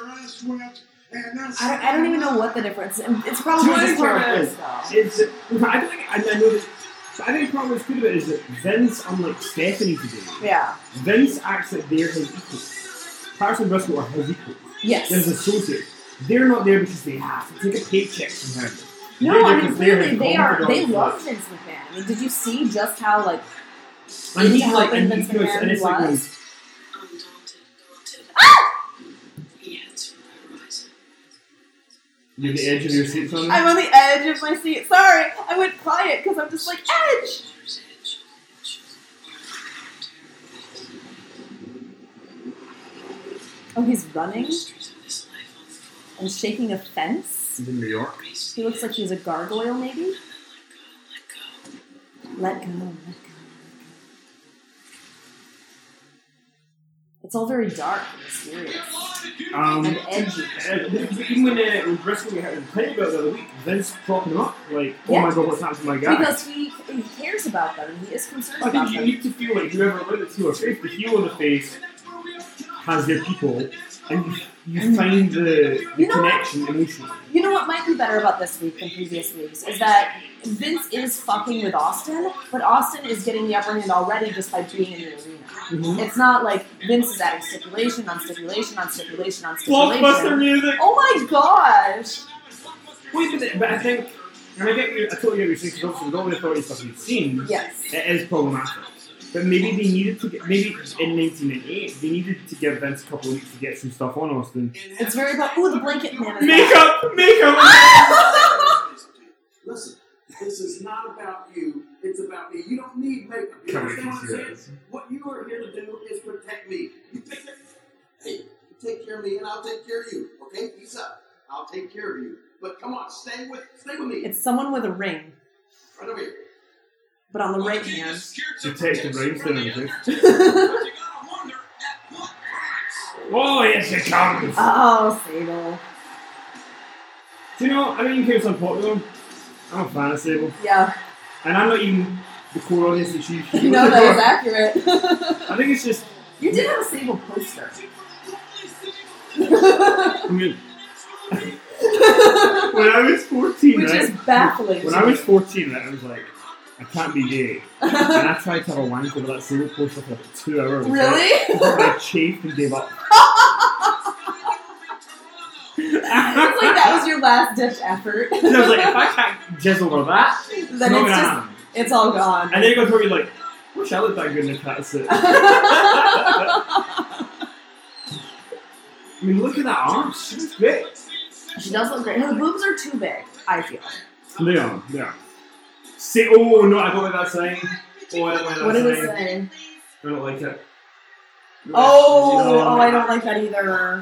I don't even know what the difference is. It's probably just Gerald Briscoe. It's, I don't think, I know this, but I think the problem that's good about it is that Vince, unlike Stephanie today, Yeah. Vince acts like they're his equals. Patterson and Briscoe are his equals. They're his Yes. associates. They're not there because they have to take a paycheck from him. No, They're I there mean, because they're clearly his they confidant. love Vince McMahon. I mean, did you see just how, like, And he's into like, helping and Vince he goes, McMahon and it's like, was? you're the edge of your seat, son. I'm on the edge of my seat. Sorry, I went quiet because I'm just like, edge! Oh, he's running and shaking a fence? He's in New York. He looks like he's a gargoyle, maybe? Let go. It's all very dark and mysterious. And edgy. Even when Briscoe had the title belt the other week, Vince propping him up, like, oh Yeah. my god, what's happened to my guy? Because he cares about them and he is concerned I about think you them. need to feel like whoever wins it's heel or face, the heel or the face has their people, and you find the You know what? connection emotionally. You know what might be better about this week than previous weeks is that Vince is fucking with Austin, but Austin is getting the upper hand already just by being in the arena. Mm-hmm. It's not like Vince is adding stipulation on stipulation on stipulation on Blockbuster stipulation. music! Oh my gosh! Wait, but I think, and I totally get what you're saying, because obviously with all the authority stuff we've seen, Yes. it is problematic. But maybe they needed to get, maybe in 1998, they needed to give Vince a couple of weeks to get some stuff on Austin. It's very about, ooh, the blanket man is Makeup! Listen, this is not about you. It's about me. You don't need makeup. You Can't understand wait what to I'm see saying? that. What you are here to do is protect me. You take care. Hey, you take care of me, and I'll take care of you. Okay, peace up. I'll take care of you. But come on, stay with me. It's someone with a ring, Right over here. but on the right hand. Detective Rhinestone in the face. Oh, yes, it comes! Oh, Sable. Do you know, I mean, in case I'm popular, I'm a fan of Sable. Yeah. And I'm not even the core audience that she No, that is accurate. I think it's just, You did have a Sable poster. I mean, when I was 14, Which right? is baffling. When to I me. was 14, right, I was like, I can't be gay. And I tried to have a wank over that Sable poster for like 2 hours. Really? I chafed and gave up. It's like that was your last ditch effort. And I was like, if I can't jizzle over that, Then it's not it's gonna just, happen. it's all gone. And then it goes where you're like, wish I looked that good in a cat suit. I mean, look at that arm. She looks great. She does look great. Her boobs are too big, I feel. They are. Say, oh no, I don't like that sign. Oh, I don't like that What did it sign. say? I don't like it. Oh, I don't like that either.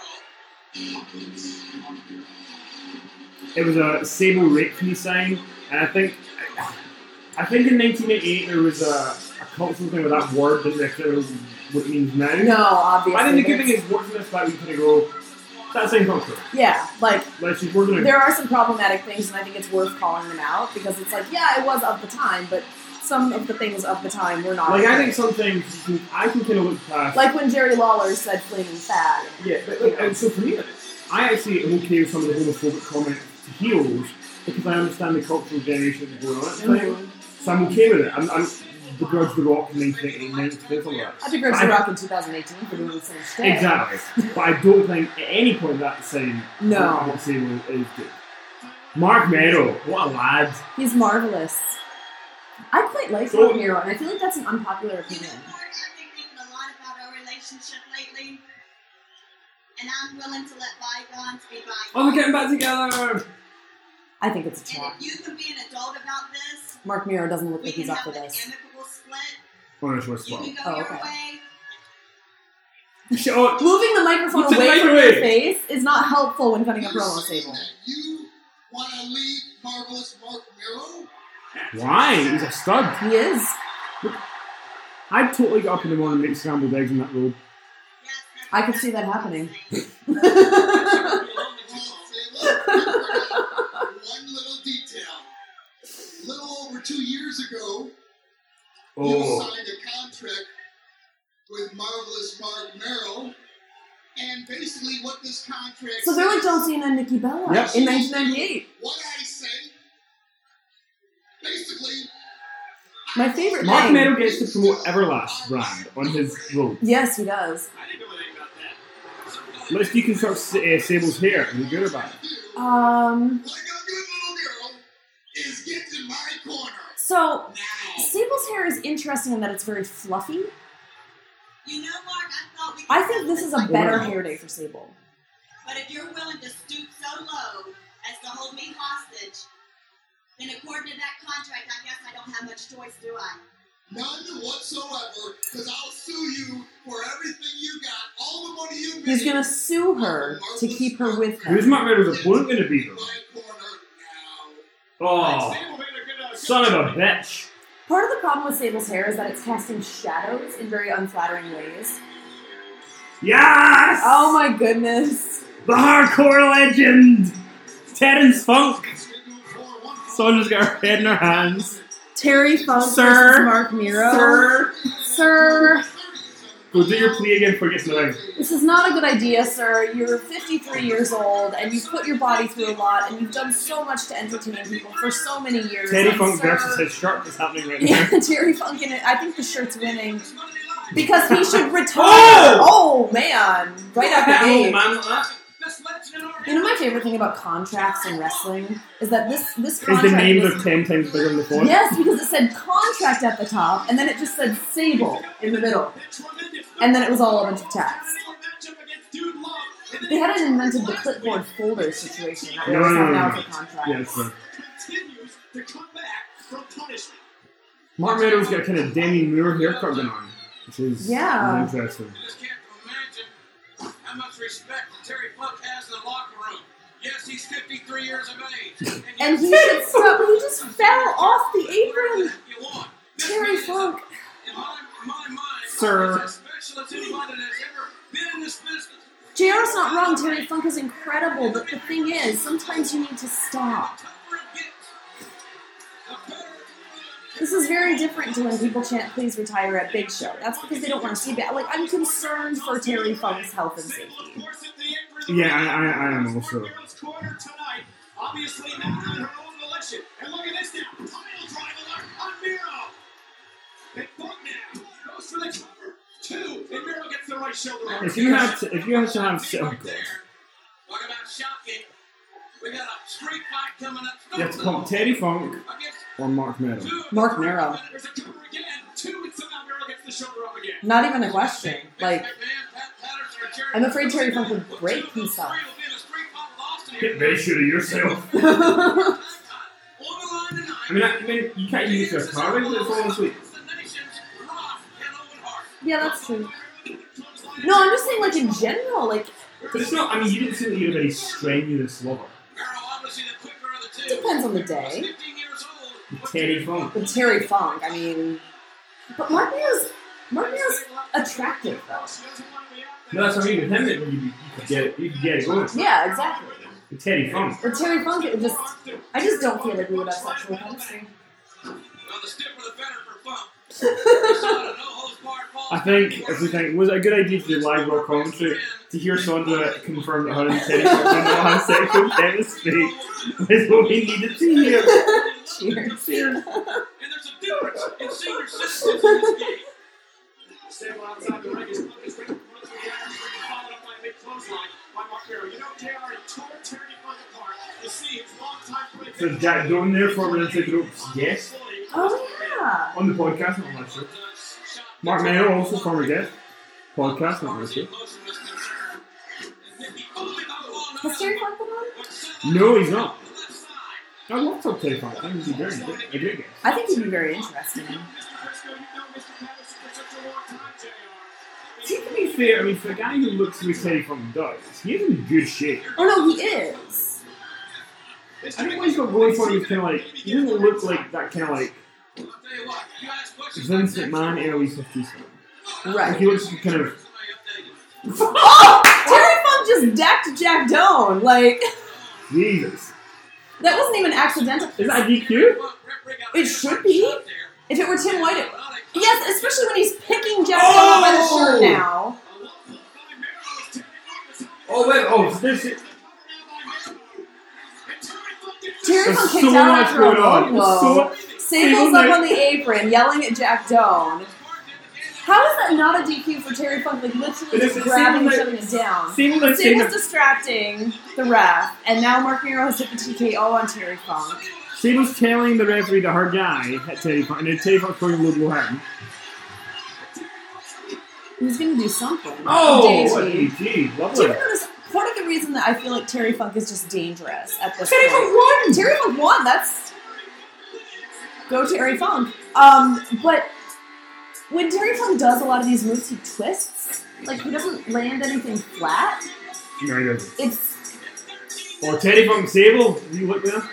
It was a Sable raped me sign, and I think in 1988 there was a cultural thing with that word that was what it means now. No, obviously. I think the good thing is working this back, we kind of go, that sign culture. Yeah, like, Let's just work on it. there are some problematic things, and I think it's worth calling them out, because it's like, yeah, it was of the time, but some of the things of the time were not. Like, I think sometimes I can kind of look past. Like when Jerry Lawler said flaming fat. Yeah, but like, and so for me, I actually am okay with some of the homophobic comments to heels because I understand the cultural generation that's going on at the time. So I'm okay with it. I'm begrudge The Rock in 1989 for that. I begrudge The Rock in 2018 for doing the same shit. Exactly. But I don't think at any point that's saying No. I'm not saying is good. Mark Meadow, what a lad. He's marvelous. I quite like So- Mark Hero, and I feel like that's an unpopular opinion. I've been thinking a lot about our relationship lately, and I'm willing to let bygones be bygones. Oh, we're getting back together. I think it's a And trap. if you can be an adult about this, Mark Miro doesn't look we like can he's up have for an this. amicable split. Oh, no, what's You can go Oh, your okay. way. Shut Moving the microphone Put the away mic from away. your face is not helpful when cutting a promo table. You want to leave Marvelous Mark Miro? Why? He's a stud. He is. I'd totally get up in the morning and make scrambled eggs in that robe. Yes, that's I could see that happening. Well, one little detail. A little over 2 years ago, you Oh. signed a contract with Marvelous Mark Miro, and basically what this contract So they're like says- Dulcina and Nikki Bella Yep. in 1998. What I say, basically, My favorite Mark thing. Meadow gets to promote Everlast brand on his robe. Yes, he does. I didn't know anything about that. Let's deconstruct Sable's hair. Are you good about it? like a good little girl, is get in my corner. So Now. Sable's hair is interesting in that it's very fluffy. You know, Mark, I thought we could I think settle this is a like better this. hair day for Sable. But if you're willing to stoop so low as to hold me hostage, then according to that contract, I guess I don't have much choice, do I? None whatsoever, because I'll sue you for everything you got, all the money you made. He's gonna sue her to keep her with Who's him. Mark Meadow's opponent going to be, though? My corner now. Oh, Sable made a good son of a bitch. Part of the problem with Sable's hair is that it's casting shadows in very unflattering ways. Yes! Oh my goodness. The hardcore legend! Terrence Funk! Sonja's got her head in her hands. Terry Funk Sir. versus Mark Miro. Sir. Go do your plea again before it gets in the ring. This is not a good idea, sir. You're 53 years old, and you've put your body through a lot, and you've done so much to entertain people for so many years. Terry And Funk sir- versus his shirt is happening right now. Yeah, Terry Funk in it. I think the shirt's winning. Because he should retire. Oh! Oh, man. Right out the Oh, gate. man, like that. You know my favorite thing about contracts in wrestling is that this Is contract the names was- are 10 times bigger than the font? Yes, because it said contract at the top, and then it just said Sable in the middle. And then it was all a bunch of text. They hadn't invented the clipboard folder situation that we always have now for contracts. Yeah, it's true. continues to come back from punishment. Mark Meadows got a kind of Demi Moore haircut going on, which is Yeah. interesting. I just can't imagine how much respect Terry Funk has in the locker room. Yes, he's 53 years of age. And he should stop. He just fell off the apron. You want. This Terry man is, Funk. in my mind, Sir. as special as anybody that has ever been in this business. JR's not wrong. Terry Funk is incredible, but the thing is, sometimes you need to stop. Tougher it gets, the better. This is very different to when people chant, please retire at Big Show. That's because they don't want to see that. Like, I'm concerned for Terry Funk's health and safety. Yeah, I am also. Obviously not on her own volition. And look at this now. Pile drive alert on Miro. And Funk now goes for the cover. 2. And Miro gets the right shoulder. If you had to have, oh god. Talk about shocking. We got a street fight coming up. You have to call Terry Funk Against or Mark Meadows. two. Mark Miro. There's a cover again. 2. Not even a question. Like, I'm afraid Terry Funk would break himself. Get very sure of yourself. I mean, you can't use your car into it fall asleep. Yeah, that's true. No, I'm just saying, like, in general, like... But it's not, I mean, you didn't seem like you were a very strenuous lover. Depends on the day. Terry Funk. But Terry Funk, I mean... But Mark Meo's attractive, though. No, that's what I mean. With him, you could get it going. Yeah, exactly. With Terry Funk. With Terry Funk, it would just... I just don't feel like we would have sexual chemistry. I think, if we think, was it a good idea to do live raw commentary to hear Sondra confirm that her and Terry Funk don't have sexual chemistry is what we needed to hear. Cheers. And there's a difference in senior citizens in this game. Stable outside the ring is followed up by a big clothesline by Mark Hero. You know, JR tore Terry Funk apart. You see his long-time So Jack Doan there, former Inside Ropes guest Oh, yeah. on the podcast, not on my show. Mark Mayo, also former guest. Podcast, not on my show. Has Terry Funk been on? No, he's not. I love Top Terry Funk. I think he'd be very good. A great guest. I think he'd be very interesting. See, to be fair, I mean, for a guy who looks the way Terry Funk does, he is in good shape. Oh, no, he is. I think what he's got going for him is kind of like, he doesn't look like that kind of like Vince McMahon early 50s. Like, Right. he looks kind of, Oh! Terry Funk just decked Jack Doan. Like, Jesus. that wasn't even accidental. Is that a DQ? It should be. If it were Tim White, it... Yes, especially when he's picking Jack Doan up by the shirt now. Oh, wait, oh, so this is... Terry There's Funk so kicked out much after a going on. low blow. There's Sable's up on the apron, yelling at Jack Doan. How is that not a DQ for Terry Funk? Like, literally just grabbing and shoving it down. Sable's distracting the ref, and now Mark Miro has hit the TKO on Terry Funk. Sable's telling the referee that her guy hit Terry Funk, and then Terry Funk's going a low blow him. He's going to do something. Oh, what DDT. DDT. Do you Lovely. ever notice part of the reason that I feel like Terry Funk is just dangerous at this Terry point? Funk won! Terry Funk won. That's go Terry Funk. But when Terry Funk does a lot of these moves, he twists. Like, he doesn't land anything flat. No, he doesn't. It's Or Terry Funk Sable, you look there.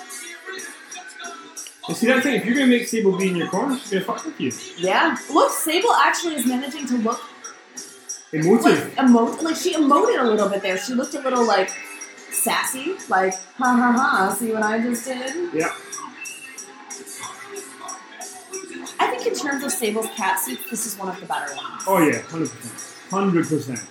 You see that thing? If you're going to make Sable be in your corner, she's going to fuck with you. yeah. Look, Sable actually is managing to look Emotive. like she emoted a little bit there. She looked a little like sassy, like ha ha ha. See what I just did? Yeah. I think in terms of Sable's cat seats, this is one of the better ones. Oh yeah, 100%. 100%.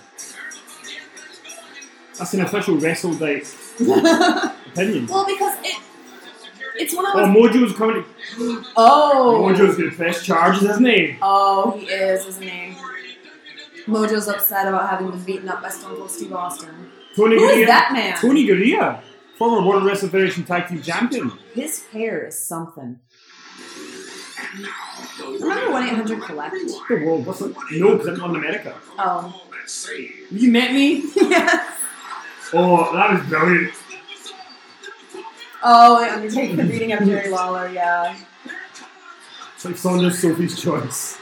That's an official Wrestle Dike opinion. Well, because it's one of Oh, those. Mojo's coming to... Oh, Mojo's going to press charges, isn't he? oh, he is, isn't he? Mojo's upset about having been beaten up by Stone Cold Steve Austin. Tony Who is Gurria. that man? Tony Gurria, former World Wrestling Federation Tag Team Champion. His hair is something. Remember 1-800-COLLECT? The world, what's it? No, because I'm not in America. Oh. You met me? Yes. Oh, that was brilliant. Oh, the Undertaker beating up Jerry Lawler, yeah. It's like Saunders Sophie's Choice.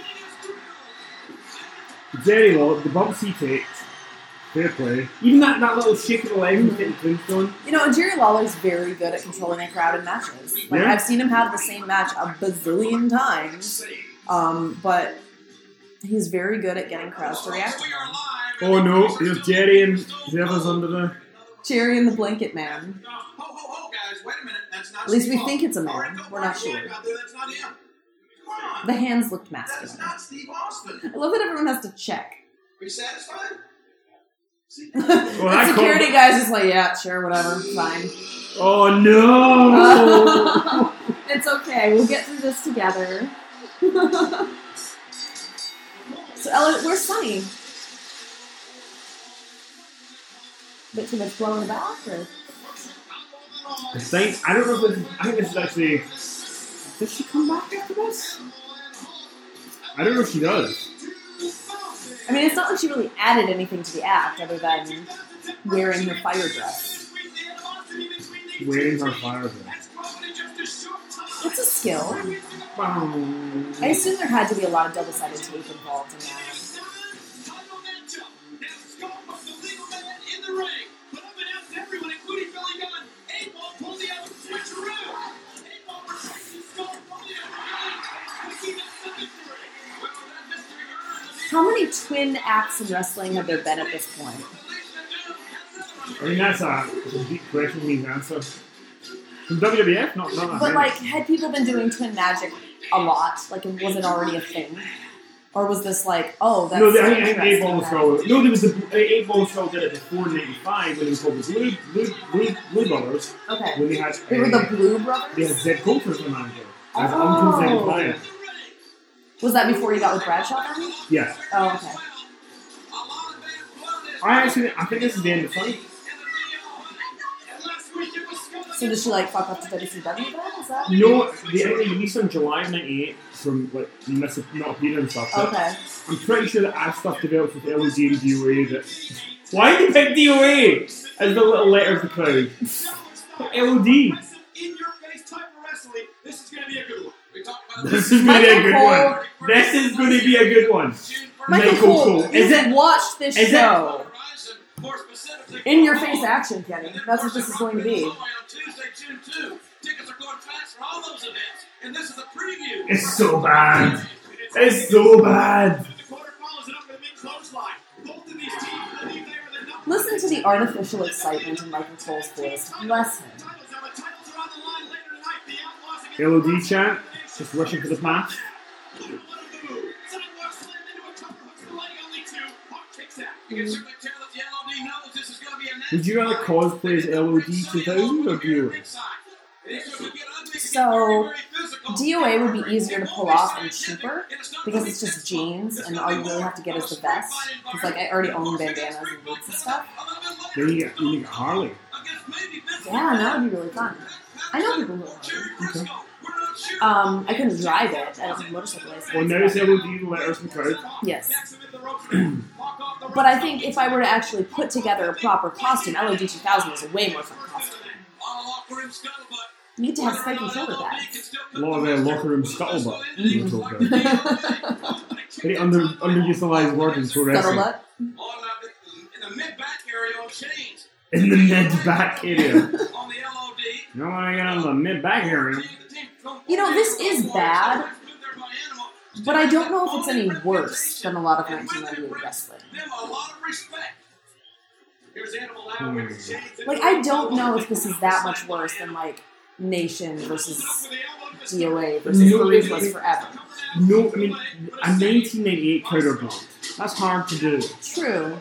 Jerry Lawler, the bumps he takes, fair play. Even that little shake of the leg and getting tombstone. You know, Jerry Lawler's very good at controlling a crowd in matches. Like, Yeah. I've seen him have the same match a bazillion times. But he's very good at getting crowds to react to him. Oh no, there's Jerry and the others under the... Jerry and the Blanket Man. Ho, ho, ho, guys, wait a minute. That's not At least we Steve think it's a Austin. All man. right, We're not go sure. out there, that's not him. Come on. The hands looked That is masculine. not Steve Austin. I love that everyone has to check. Are you satisfied? See? Well, The that security guy's just like, yeah, sure, whatever, fine. Oh no! It's okay, we'll get through this together. So, Ella, where's Sunny? Bit too much blow in the back, or? I don't know if this, I think this is actually... Does she come back after this? I don't know if she does. I mean, it's not like she really added anything to the act other than wearing her fire dress. Wearing her fire dress. It's a skill. Wow. I assume there had to be a lot of double-sided tape involved in that. How many twin acts in wrestling have there been at this point? I mean, that's a deep question we need to answer. From WWF? Not that But, many. like, had people been doing twin magic a lot? Like, was it already a thing? Or was this like, oh, that's No, so I think 8 interesting Ball that- Skull. No, there was the 8 Ball Skull did it before '95 when it was called the Blue Brothers. Okay. When they had They were the Blue Brothers? they had Zed Coulter as the manager. As Oh. Uncle Zed Coulter. Was that before you got with Bradshaw then? Yeah. Oh, okay. I think this is the end of the fight. So did she like fuck up to WCW then? Is that? No, they released in July of '98 from like not appearing and stuff. but Okay. I'm pretty sure that as stuff develops with LOD and DOA that. Why did you pick DOA as the little letter of the crowd? LOD. In your face type of wrestling, this is going to be a good one. We talked about This is going to be a Michael good Cole. one. This is going to be a good one. Michael Cole, Is you it? watched this Is it? show. In your face action, Kenny. That's what this is going to be. On Tuesday, June 2. Tickets are going fast for all those events, and this is a preview. It's so bad. It's so bad. Listen to the artificial excitement in Michael Cole's voice. Bless him. LOD chant. Just rushing for the match. You can certainly tell that the LOD knows this is going to be a Would you rather cosplay as LOD 2000 or DOA? So, DOA would be easier to pull off and cheaper because it's just jeans and all you really have to get is the vest. Because, like, I already own bandanas and boots and stuff. Then you get Harley. Yeah, that would be really fun. I know people who are Okay. I couldn't drive it. I don't have a motorcycle license. Well, now it's LOD, the letters in the crowd. Yes. But I think if I were to actually put together a proper costume, LOD 2000 is a way more fun costume. You get to have spiky shoulder pads. A lot of locker room scuttlebutt. we're talking about. Very underutilized word in pro wrestling. Scuttlebutt. In the mid-back area on chains. In the mid-back area. On the LOD. No, I got on the mid-back area. You know, this is bad, but I don't know if it's any worse than a lot of 1998 wrestling. Like, I don't know if this is that much worse than, like, Nation versus DOA versus Farouk was forever. No, I mean, a 1998 crowd are blonde. That's hard to do. True.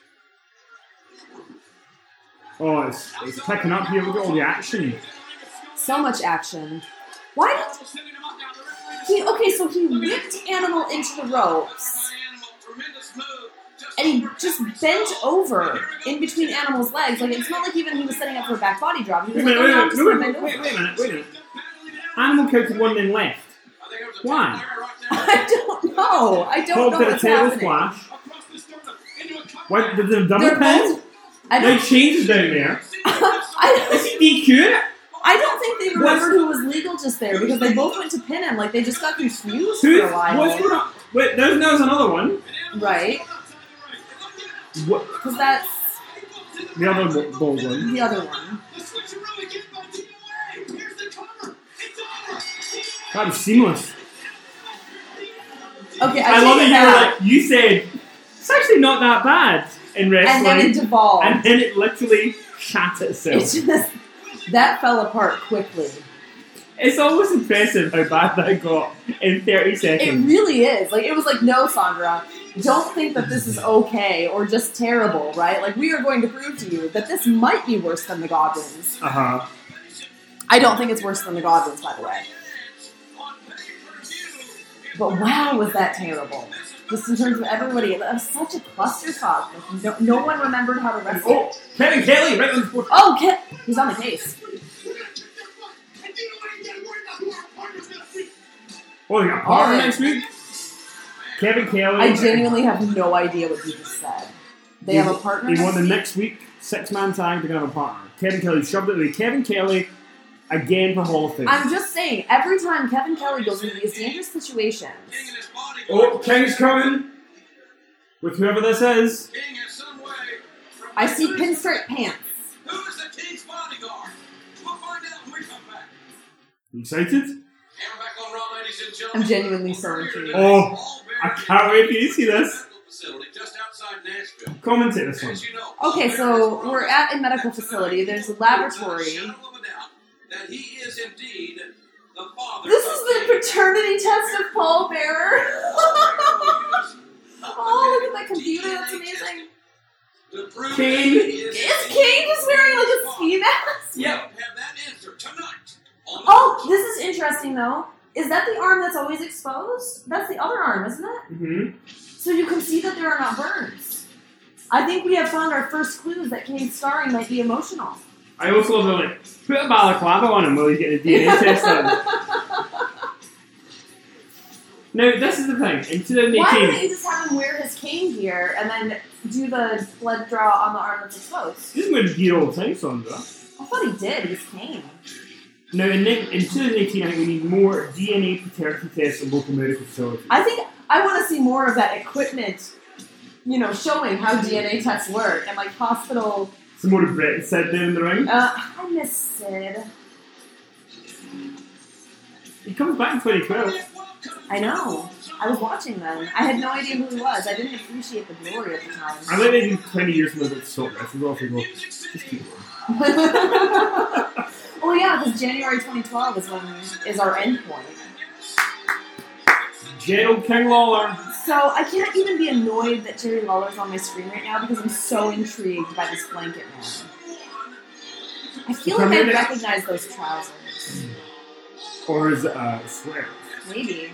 Oh, it's picking up here. Look at all the action. So much action. Why did he? Okay, so he whipped Animal into the ropes, and he just bent over in between Animal's legs. Like, it's not like even he was setting up for a back body drop. He was Wait a like, minute, oh, no, I'm just gonna bend over. wait a minute. Animal counted one man left. Why? I don't know. I don't Paul know did a what's tail happening. splash. Why did the double They're pin? both. I No don't. changes down there. I Is he DQ? I don't think they remembered who was legal just there because they both went to pin him. Like, they just got confused for Who's? a while. What's going on? Wait, there's another one. Right? What? Because that's The other ball one. the other one. That was seamless. Okay, I love take it. it back. You said it's actually not that bad in wrestling, And then it devolved. and then it literally shat itself. It's just that fell apart quickly. It's almost impressive how bad that got in 30 It seconds. really is. Like, it was like, no, Sandra, don't think that this is okay or just terrible, right? Like, we are going to prove to you that this might be worse than the Godwins. Uh-huh. I don't think it's worse than the Godwins, by the way. But wow, was that terrible. Just in terms of everybody. It was such a clusterfuck. Like, no one remembered how to wrestle. Oh, Kevin Kelly, right on the spot. Oh, he's on the case. Oh, they got partner Alright. next week? Kevin Kelly. I genuinely have no idea what you just said. They have a partner. They won the next next week, 6-man tag. They're gonna have a partner. Kevin Kelly shoved it away. Kevin Kelly again for Hall of Fame. I'm just saying, every time Kevin Kelly goes into these dangerous situations, King and his bodyguard. Oh, King's coming with whoever this is. King has some way from I see pinstripe pants. Who is the King's bodyguard? We'll find out when we come back. You excited? And we're back on Raw, ladies and gentlemen. I'm genuinely so intrigued. Oh, I can't wait for you to see this. Medical facility just outside Nashville. Commentate this one. As you know, Okay, so we're at a medical facility. There's a laboratory. That he is indeed the father. This is the paternity test of Paul Bearer. Oh, look at that computer. That's amazing. King. Is King just wearing like a ski mask? Yep. Have that answer tonight. Oh, this is interesting though. Is that the arm that's always exposed? That's the other arm, isn't it? Mm-hmm. So you can see that there are not burns. I think we have found our first clues that King's scarring might be emotional. I also love the put a balaclava on him while he's getting a DNA test done. Now, this is the thing. In 2018, Why didn't you just have him wear his cane gear and then do the blood draw on the arm that's exposed? he doesn't wear gear all the time, Sandra. I thought he did. He's cane. Now, in 2018, I think we need more DNA paternity tests in local medical facilities. I think I want to see more of that equipment, showing how DNA tests work and like hospital. Some more of Brett said there in the ring. I miss Sid. He comes back in 2012. I know. I was watching then. I had no idea who he was. I didn't appreciate the glory at the time. I like maybe 20 years from now to stop this. We'll go, just keep going. Oh yeah, because January 2012 is our end point. Gerald King Lawler. So I can't even be annoyed that Jerry Lawler's on my screen right now because I'm so intrigued by this blanket man. I feel like I recognize those trousers. Or is it swear? Maybe.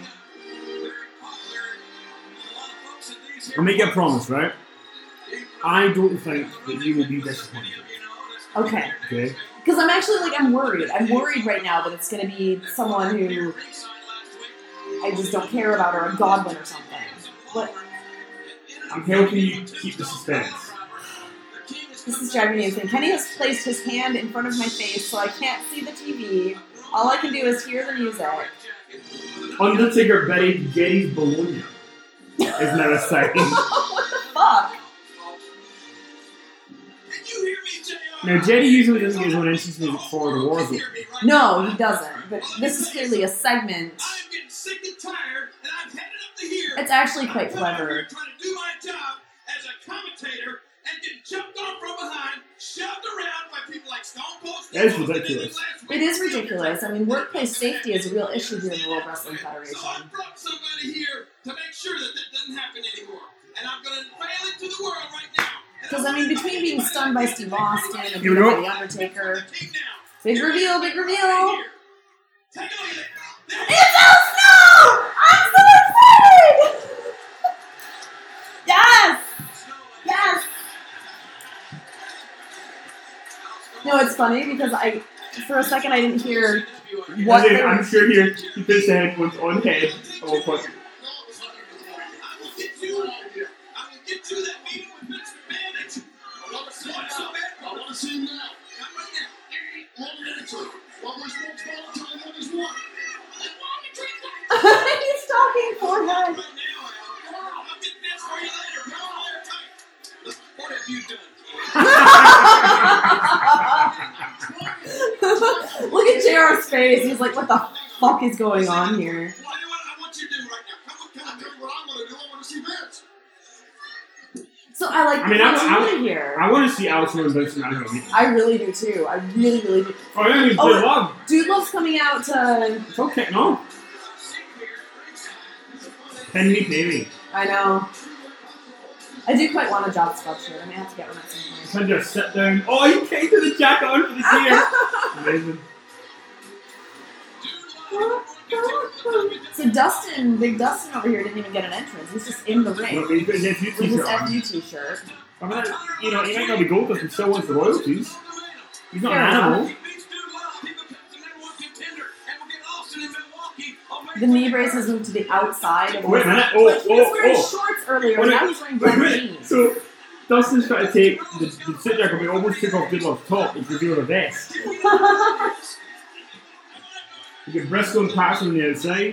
I'll make you a promise, right? I don't think that you will be disappointed. Okay. Okay? Because I'm actually I'm worried. I'm worried right now that it's going to be someone who I just don't care about or a Godwin or something. But I'm helping you keep the suspense. this is driving me insane. Kenny has placed his hand in front of my face so I can't see the TV. All I can do is hear the music. Undertaker buried Getty's Bologna. Isn't that a sight? What the fuck? Now, Jetty usually doesn't get his own entrance music for the war zone. No, he doesn't. But this is clearly a segment. I'm getting sick and tired, and I'm headed up to here. It's actually quite clever. Trying to do my job as a commentator and get jumped on from behind, shoved around by people like Stone Cold. That is ridiculous. It is ridiculous. I mean, workplace safety is a real issue here in the World Wrestling So I Federation. brought somebody here to make sure that doesn't happen anymore. And I'm going to unveil it to the world right now. Because, I mean, between being stunned by Steve Austin and Here we being by go. The Undertaker, big reveal, big reveal. Take a look at it. It's Al Snow! I'm so excited! Yes! Yes! No, it's funny because for a second I didn't hear what they I'm were. sure here he puts the headphones on head. Oh, fuck. I will get you that meeting with Vince McMahon. I want to see him now. One answer. What was once upon a time, what is one? He's talking for him. I'll get this for you later. Come on there, tight. What have you done? Look at JR's face. He's like, what the fuck is going on here? What I want you to do right now. Come I'll on. tell you what I'm going to do. I want to see Vince. So I like I mean, continuity here. I want to see Alex and Vince McMahon. I really do too. I really, really do. Oh, yeah, he's Oh, good love. Dude Love's coming out to. It's okay, no. Penny baby. I know. I do quite want a job sculpture. I may have to get one at some point. Can just sit down. Oh, he came to the jacket on for the gear. Amazing. So Dustin, Big Dustin over here didn't even get an entrance. He's just in the ring Look, he's got his FU with his t-shirt on. FU t-shirt. I mean, you know, he might not be gold, but he still wants the royalties. He's not Fair an enough. animal. He beats Dude Love. He becomes the number one contender and will get Austin in Milwaukee on The knee brace has moved to the outside. Of Wait a minute. like, he was wearing shorts earlier, and now he's wearing black jeans. So, Dustin's trying to take the sit jacket, but he almost took off Goodlove's top and revealed a vest. You get Briscoe and Patterson on the outside.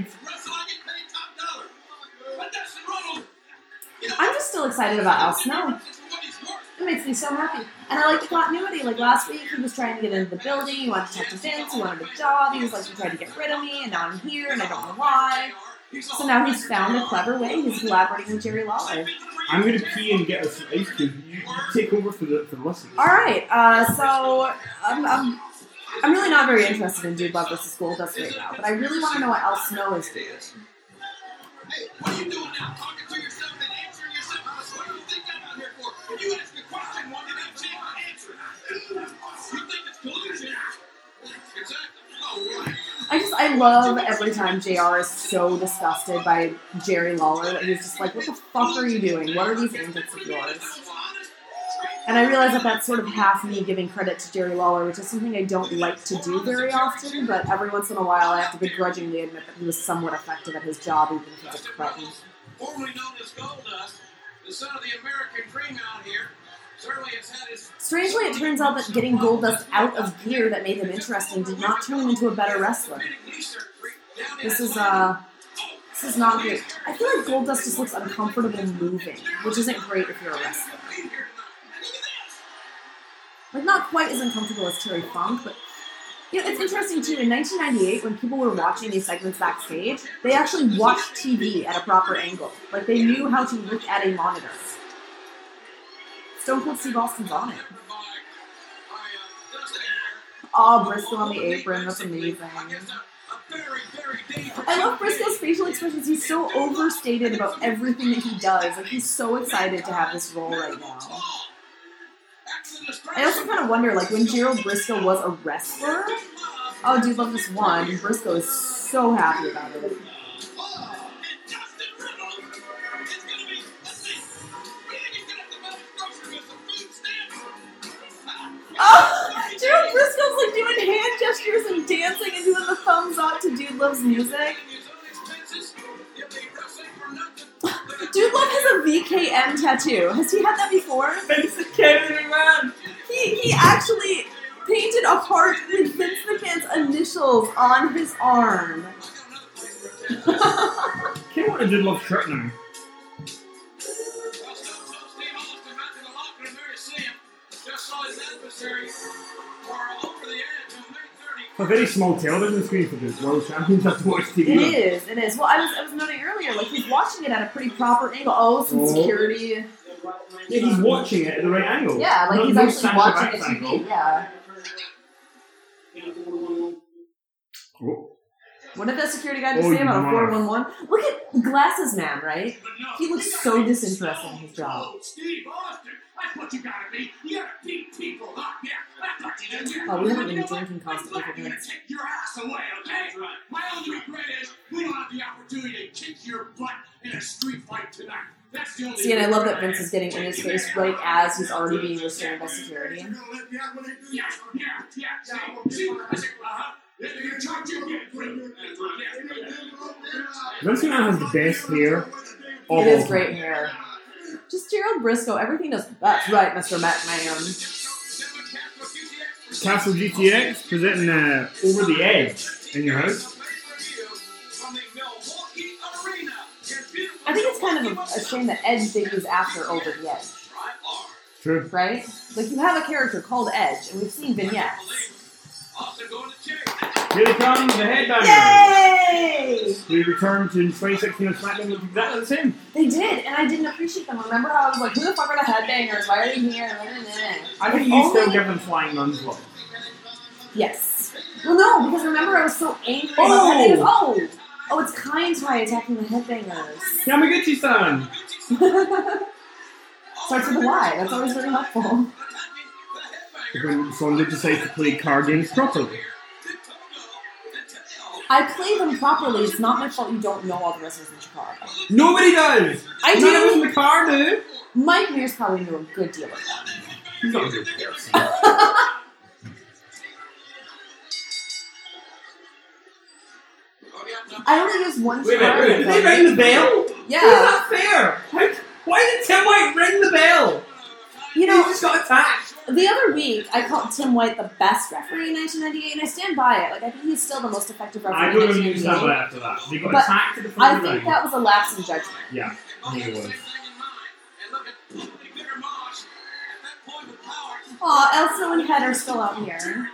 I'm just still excited about Al Snow. It makes me so happy. And I like the continuity. Like last week, he was trying to get into the building. He wanted to talk to Vince. He wanted a job. He was like, he tried to get rid of me, and now I'm here, and I don't know why. So now he's found a clever way. He's collaborating with Jerry Lawler. I'm going to pee and get us some ice cream. You take over for the listeners. All right. So I'm really not very interested in Dude Love vs. Goldust right now, but I really want to know what Al Snow is doing. Hey, what are you doing now? Talking to yourself and answering yourself? What do you think I'm out here for? If you ask a question, why did I change my answer? You think it's collusion? Exactly. Oh, right. I love every time JR is so disgusted by Jerry Lawler that he's just like, what the fuck are you doing? What are these antics of yours? And I realize that that's sort of half me giving credit to Jerry Lawler, which is something I don't like to do very often, but every once in a while I have to begrudgingly admit that he was somewhat effective at his job, even if he's a cretin. Formerly known as Goldust, the son of the American dream out here, certainly has had his... Strangely, it turns out that getting Goldust out of gear that made him interesting did not turn him into a better wrestler. This is not great. I feel like Goldust just looks uncomfortable moving, which isn't great if you're a wrestler. Like, not quite as uncomfortable as Terry Funk, but you know, it's interesting too. In 1998, when people were watching these segments backstage, they actually watched TV at a proper angle. Like, they knew how to look at a monitor. Stone Cold Steve Austin's on it. Oh, Briscoe on the apron. That's amazing. I love Briscoe's facial expressions. He's so overstated about everything that he does. Like, he's so excited to have this role right now. I also kind of wonder, like, when Gerald Briscoe was a wrestler, oh, Dude Love just won. Briscoe is so happy about it. Oh, Gerald Briscoe's like doing hand gestures and dancing and doing the thumbs up to Dude Love's music. Dude Love has a VKM tattoo. Has he had that before? Vince McMahon! He actually painted a heart with Vince McMahon's initials on his arm. Can't want a Dude Love shirt now. A very small television screen for this World Champions have to watch TV. It is. Well, I was noting earlier, like, he's watching it at a pretty proper angle. Oh, some security. Yeah, he's watching it at the right angle. Yeah, like, Not he's actually watching the TV. angle. Yeah. Oh. What did that security guy just say about a 411? Look at Glasses Man, right? He looks so disinterested in his job. Steve Austin, that's what you gotta be. You gotta beat people up. Yeah, that's what you do. Oh, we haven't been drinking constantly for I'm gonna minutes. take your ass away, okay? My only regret is we don't have the opportunity to kick your butt in a street fight tonight. That's the only. See, and I love that regret Vince is getting in his face right as he's already being restrained by security. Yeah. See, you charge you get free. Vince McMahon has the best hair of It all is time. great hair. Just Gerald Briscoe, everything does. That's right, Mr. McMahon. Castle GTX presenting Over the Edge in your house. I think it's kind of a shame that Edge debuts after Over the Edge, True. right? Like, you have a character called Edge, and we've seen vignettes. Here they come, the headbangers. Yay! We returned to 2016 on SmackDown looked exactly the same. They did, and I didn't appreciate them. Remember how I was like, who the fuck are the headbangers? Why are they here? I think you still give them flying nuns look. Yes. Well, no, because remember I was so angry about headbangers. Oh, it's Kind Tai attacking the headbangers. Yamaguchi-san! Starts with a Y. That's always very helpful. When someone decides to play card games properly. I play them properly. It's not my fault you don't know all the wrestlers in Chicago. Nobody does! I None of us do. in the car do! Mike Mears probably knew a good deal of them. He's not a good person. I only used one Wait a card. minute, did they ring the bell? Yeah. That's not fair. Why did Tim White ring the bell? You He know, just got attacked. the other week I called Tim White the best referee in 1998, and I stand by it. Like, I think he's still the most effective referee I in don't know if you stand 1998. by after that. They got But attacked at the I front of the think ring. that was a lapse in judgment. Yeah, I think it was. Aw, Elsa and Head are still out here.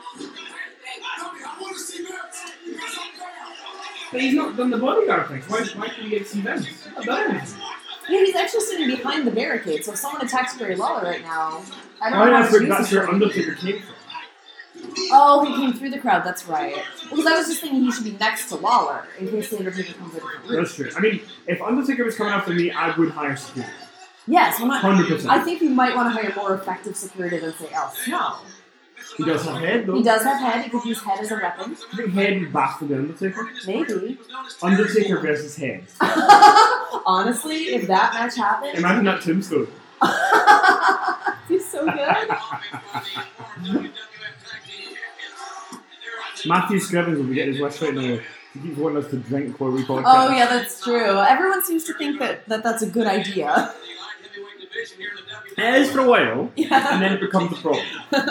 But he's not done the bodyguard thing. Why can he get to see them? He's not done anything. Yeah, he's actually sitting behind the barricade, so if someone attacks Jerry Lawler right now, I don't Why know how that's to where, use that's this. where Undertaker came from. Oh, he came through the crowd, that's right. Because I was just thinking he should be next to Lawler, in case the Undertaker comes a different route. That's true. I mean, if Undertaker was coming after me, I would hire security. Yes, well, not, 100%. I think you might want to hire more effective security than, say, El Snow. He does have head, though. He does have Head, he could use Head as a weapon. I think head would baffle the Undertaker. Maybe. Undertaker versus head. Honestly, if that match happened, Imagine that tombstone. he's so good. Matthew Scrivens will be getting his wish right now. He keeps wanting us to drink while we podcast. Oh, yeah, that's true. Everyone seems to think that that's a good idea. It is for a while, Yeah. and then it becomes a problem.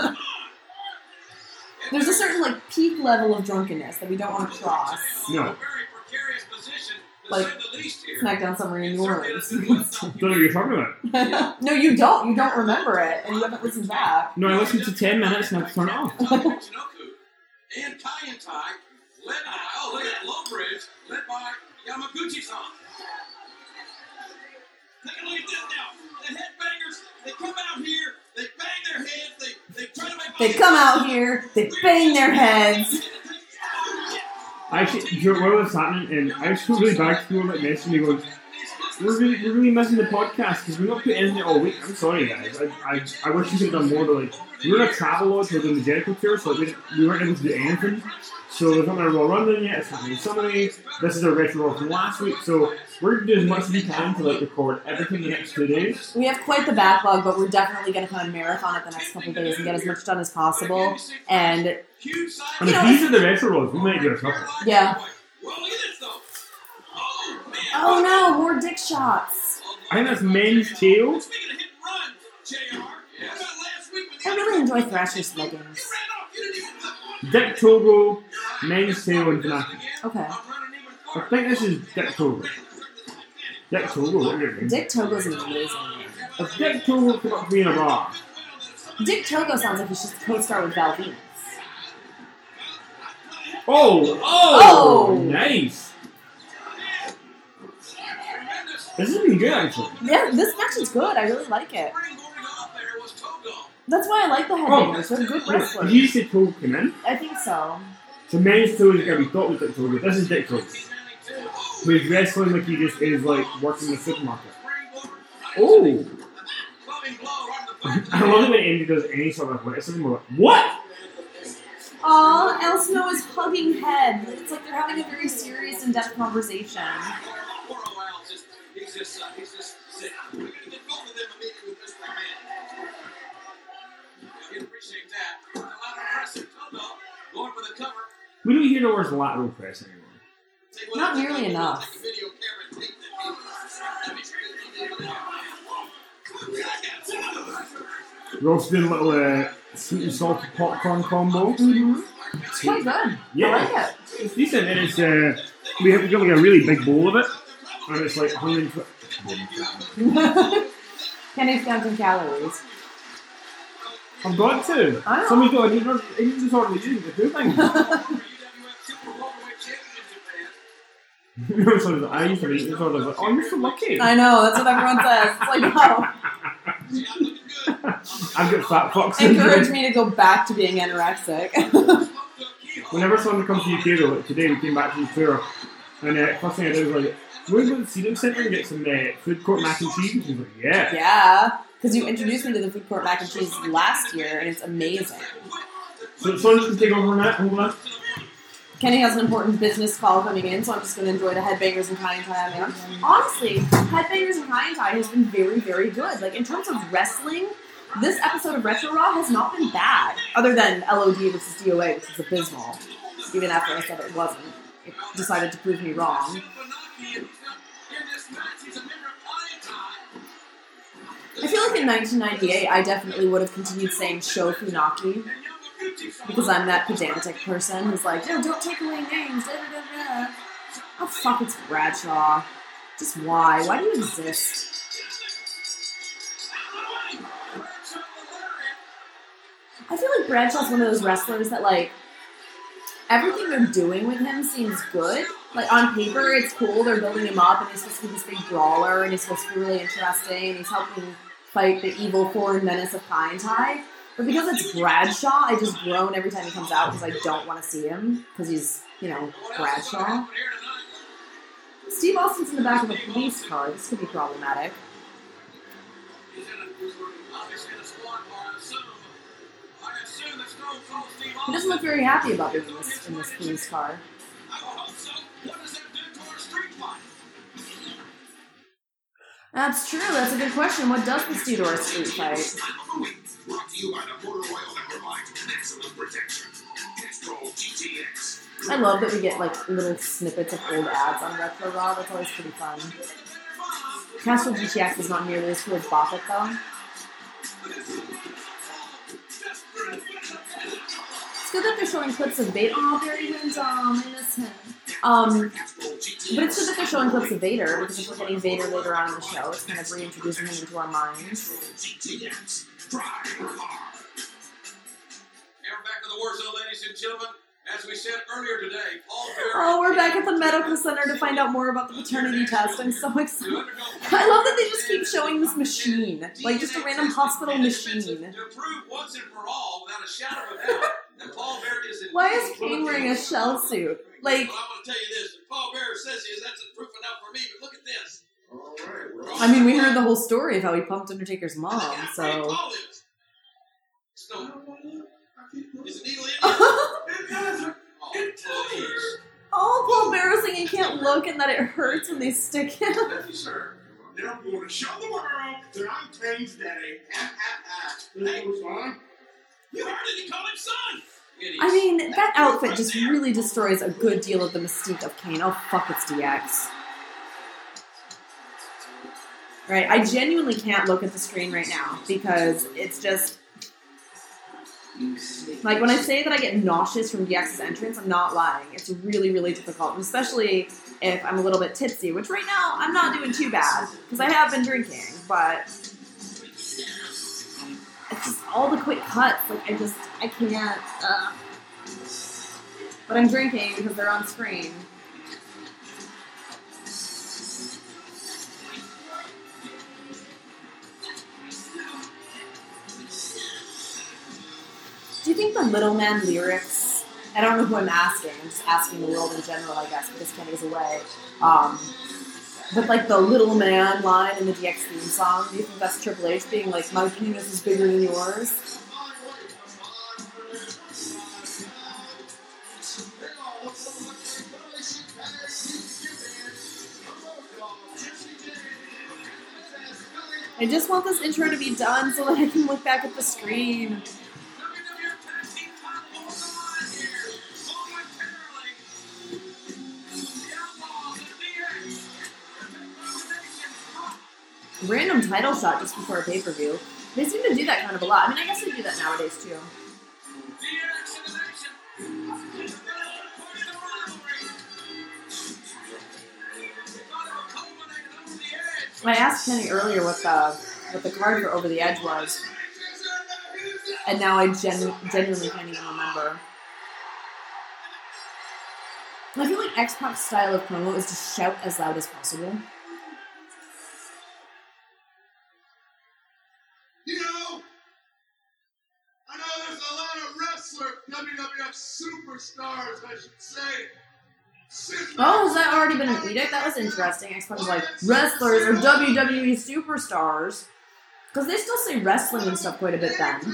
There's a certain, like, peak level of drunkenness that we don't want to cross. No. Like, SmackDown Summer in New Orleans. Don't know what you're talking about. No, you don't. You don't remember it, and you haven't listened back. No, I listened to 10 minutes and I have to turn it off. And Tai, led by, look at Low Bridge, led by Yamaguchi-san. Take a look at this now. The headbangers, they come out here, they bang their heads, they try to make... They come out here, they bang their heads. Actually, while this happening, and I was really bad to people that messaged me going, we're really missing the podcast because we're not putting anything all week. I'm sorry, guys. I wish you could have done more. But, like, we were in a travel lodge, we were doing the Jericho tour, so we weren't able to do anything. So there's not a Raw Run yet. It's happening Sunday. This is our retro Raw from last week. So we're going to do as much as we can to, like, record everything the next 2 days. We have quite the backlog, but we're definitely going to kind of marathon it the next couple of days and get as much done as possible. And And if these are the retro Raws, we might do a couple. yeah. Well, look at this, though. Oh, man. Oh no, more dick shots. I think that's men's tail. Speaking of hit and run, JR, how about last week when the I really enjoy Thrasher's leggings. ran off? You didn't even flip one. Dick Togo, men's tail, and Tanaka. Okay. I'm running even I farther. think this is Dick Togo. Dick Togo, what do you mean? Dick Togo's an amazing name. If Dick Togo came up to me in a bar, Dick Togo sounds like he should co-star with Val Venus. Oh, nice. This has been good, actually. Yeah, this match is good. I really like it. Ring going off there was Togo. That's why I like the headbangers. They're good Did wrestlers. you say Togo came in? I think so. So men's Togo is going to be thought was Dick Togo. This is Dick Togo. Who's wrestling like he just is like working in the supermarket. Oh! Clubbing blow right in the I love it when Andy does any sort of athleticism. We're like, what? Aw, El Snow is hugging Head. It's like they're having a very serious, in-depth conversation. Poor old Al's he's just sick. We're going to get both of them immediately with this man. You'd appreciate that. A lot of pressing Togo going for the cover. We don't hear the words lateral press anymore. Say what Not else you nearly think, enough. take a video camera and tape that Rob's doing a little sweet and salty popcorn combo. Mm-hmm. It's quite good. Yeah. I like it. It's decent, and it's we have got like a really big bowl of it, and it's like 120. Kenny's counting calories. I've got to. I know. Somebody's got to eat this order using the two things. No, so I used to eat this order. Like, oh, you're so lucky. I know, that's what everyone says. It's like, oh, I've got fat fox encourage syndrome. me to go back to being anorexic. Whenever someone comes to UK though, like today we came back from the tour, and first thing I did was like, we're going to the Seedom Centre and get some food court mac and cheese. And she's like, yeah. Yeah, because you introduced me to the food court mac and cheese last year, and it's amazing. So someone can take over that. Hold on. Kenny has an important business call coming in, so I'm just going to enjoy the Headbangers and Kai and Tai. I mean, honestly, Headbangers and Kai and Tai has been very, very good. Like, in terms of wrestling, this episode of Retro Raw has not been bad, other than LOD versus DOA, which is abysmal, even after I said it wasn't. decided to prove me wrong. I feel like in 1998, I definitely would have continued saying Sho Funaki, because I'm that pedantic person who's like, no, don't take away names, da da da da. Oh fuck, it's Bradshaw. Just why? Why do you exist? I feel like Bradshaw's one of those wrestlers that, like, everything they're doing with him seems good. Like, on paper, it's cool, they're building him up, and he's supposed to be this big brawler, and he's supposed to be really interesting, and he's helping fight the evil foreign menace of Kai En Tai. But because it's Bradshaw, I just groan every time he comes out because I don't want to see him, because he's, you know, Bradshaw. Steve Austin's in the back of a police car. This could be problematic. He doesn't look very happy about being in this police car. That's true. That's a good question. What does this do to our street fight? Brought to you by the motor oil that provides maximum protection. It's called GTX. I love that we get like little snippets of old ads on Retro Raw. That's always pretty fun. Castrol GTX is not nearly as cool as Buffett, though. It's good that they're showing clips of Vader. Oh, there he went. I miss him. But it's good that they're showing clips of Vader, because if we're getting Vader later on in the show, it's kind of reintroducing him into our minds. And we're back to the war zone, ladies and gentlemen. As we said earlier today, Paul Bearer... Oh, we're back at the medical center to find out more about the paternity test. I'm so excited. I love that they just keep showing this machine. Like, just a random hospital machine. To prove once and for all, without a shadow of a doubt, that Paul Bearer is... Why is Kane wearing a shell suit? Like... Well, I want to tell you this. Paul Bearer says that's proof enough for me, but look at this. I mean, we heard the whole story of how he pumped Undertaker's mom, so... Is the needle in? Oh, Paul Bearer saying he can't look and that it hurts when they stick him. Thank you, sir. Now I'm going to show the world that I'm Kane's daddy. Hey, you heard it, he called him son. I mean, that outfit just really destroys a good deal of the mystique of Kane. Oh, fuck, it's DX. Right, I genuinely can't look at the screen right now because it's just... Like, when I say that I get nauseous from DX's entrance, I'm not lying. It's really, really difficult, especially if I'm a little bit tipsy, which right now I'm not doing too bad, because I have been drinking, but it's just all the quick cuts. Like, I can't, But I'm drinking because they're on screen. Do you think the Little Man lyrics, I don't know who I'm asking, I'm just asking the world in general, I guess, because Kenny's away, but like the Little Man line in the DX theme song, do you think that's Triple H being like, my penis is bigger than yours? I just want this intro to be done so that I can look back at the screen. Random title shot just before a pay-per-view. They seem to do that kind of a lot. I mean, I guess they do that nowadays, too. I asked Kenny earlier what the card for Over the Edge was, and now I genuinely can't even remember. I feel like X-Pac's style of promo is to shout as loud as possible. You know, I know there's a lot of WWF superstars, I should say. Oh, has that already been an edict? That was interesting. X-Pac was like, wrestlers or WWE superstars. Because they still say wrestling and stuff quite a bit then.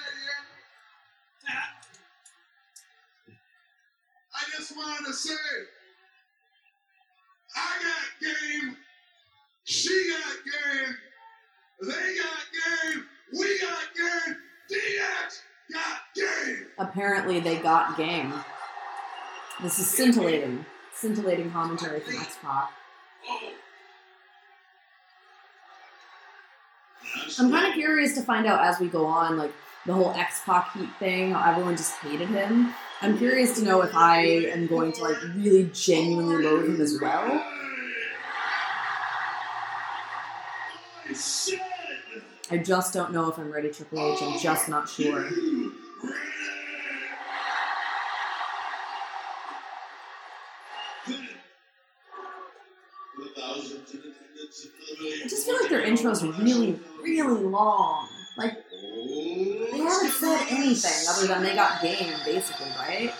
I just wanted to say, I got game, she got game, they got game, we got game, DX got game. Apparently they got game. This is scintillating. scintillating commentary from X-Pac. I'm kind of curious to find out as we go on, like, the whole X-Pac heat thing, how everyone just hated him. I'm curious to know if I am going to, like, really genuinely loathe him as well. I just don't know if I'm ready, Triple H. I'm just not sure. I just feel like their intros are really, really long. Like, they haven't said anything other than they got game, basically, right?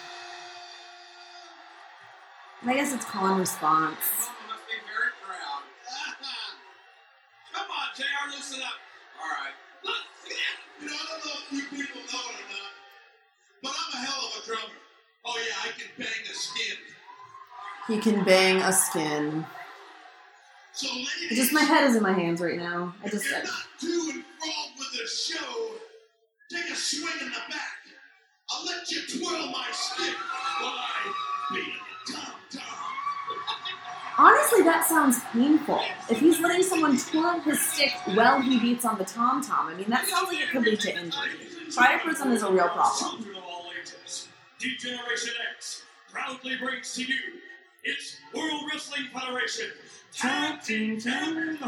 And I guess it's call and response. Must be very proud. Come on, JR, loosen up. All right. You know, I don't know if you people know it or not, but I'm a hell of a drummer. Oh yeah, I can bang a skin. He can bang a skin. So ladies, Just my head is in my hands right now. I if just... you're not too involved with the show, take a swing in the back. I'll let you twirl my stick while I beat the tom-tom. Honestly, that sounds painful. If he's letting someone twirl his stick while he beats on the tom-tom, I mean, that sounds like it could lead to injury. Priapism is a real problem. Children of all ages, D-Generation X proudly brings to you its World Wrestling Federation Tag Team Championship.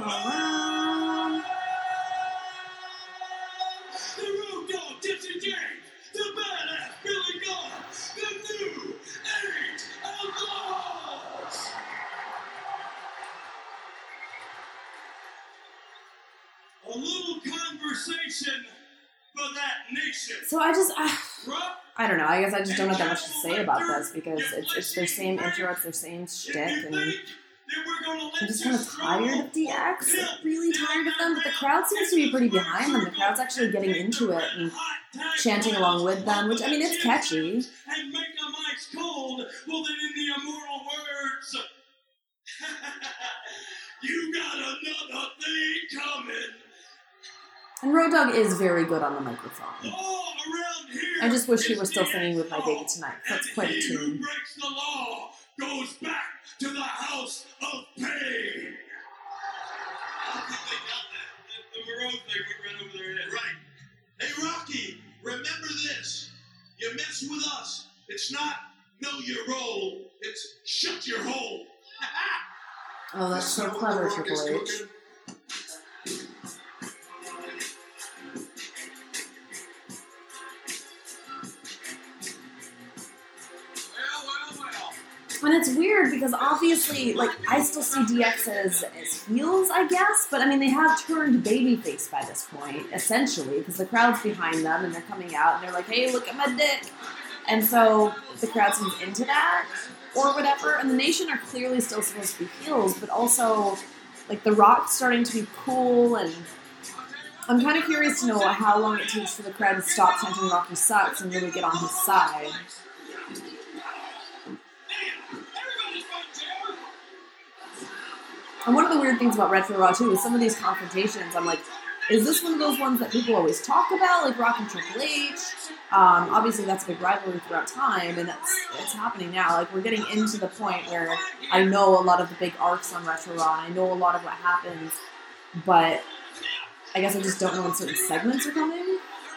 The Road Dogg Dipsy James, the Badass Billy Gunn, the New Age Outlaws. A little conversation for that nation. So I just... Rock I don't know. I guess I just don't have that much to say about this because it's their same intro, it's their same shtick, and I'm just kind of tired of DX. Like, really tired of them, but the crowd seems to be pretty behind them. The crowd's actually getting into it and chanting along with them, which, I mean, it's catchy. And make them ice cold. Well, then in the immortal words, you got another thing coming. And Road Dogg is very good on the microphone. All around here. I just wish he were still singing with My Baby Tonight. That's quite a He who tune. breaks the law goes back to the house of pain. I don't think they got that. The Moreau thing went right over their head. Right. Hey, Rocky, remember this. You mess with us. It's not know your role. It's shut your hole. Oh, that's so clever, Triple H. And it's weird because obviously, like, I still see DX as heels, I guess, but I mean, they have turned babyface by this point, essentially, because the crowd's behind them and they're coming out and they're like, hey, look at my dick. And so the crowd seems into that or whatever. And the Nation are clearly still supposed to be heels, but also, like, The Rock's starting to be cool, and I'm kind of curious to know how long it takes for the crowd to stop chanting Rocky sucks and really get on his side. And one of the weird things about Retro Raw, too, is some of these confrontations, I'm like, is this one of those ones that people always talk about, like Rock and Triple H? Obviously, that's a big rivalry throughout time, and it's happening now. Like, we're getting into the point where I know a lot of the big arcs on Retro Raw, and I know a lot of what happens, but I guess I just don't know when certain segments are coming.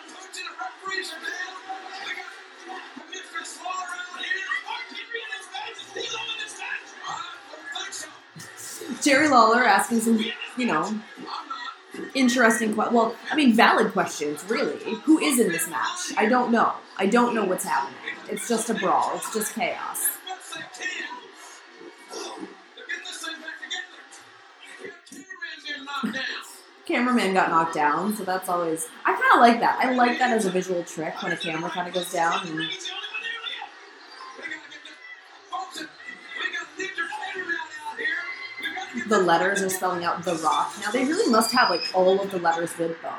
Jerry Lawler asking some, interesting valid questions, really. Who is in this match? I don't know. I don't know what's happening. It's just a brawl. It's just chaos. Cameraman got knocked down, so that's always... I kind of like that. I like that as a visual trick when a camera kind of goes down. And the letters are spelling out The Rock. Now, they really must have, like, all of the letters with them.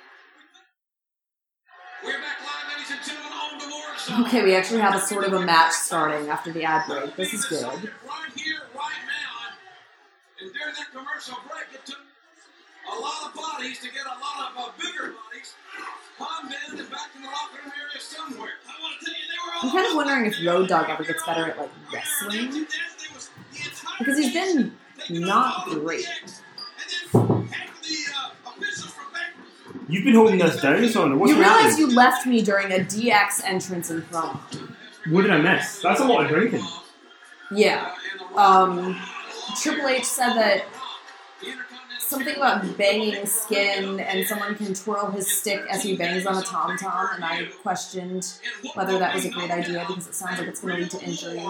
Okay, we actually have a sort of a match starting after the ad break. This is good. Right here, right now. And during that commercial break, it took a lot of bodies to get a lot of bigger bodies. Calm down and back in the locker room area somewhere. I want to tell you, they were all I'm kind of wondering if Road Dogg ever gets better at like wrestling, because he's been not great. You've been holding us down, Sandra. What's You realize happening? you left me during a DX entrance in promo. What did I miss? That's a lot of drinking. Yeah. Triple H said that something about banging skin and someone can twirl his stick as he bangs on a tom-tom, and I questioned whether that was a great idea because it sounds like it's going to lead to injury.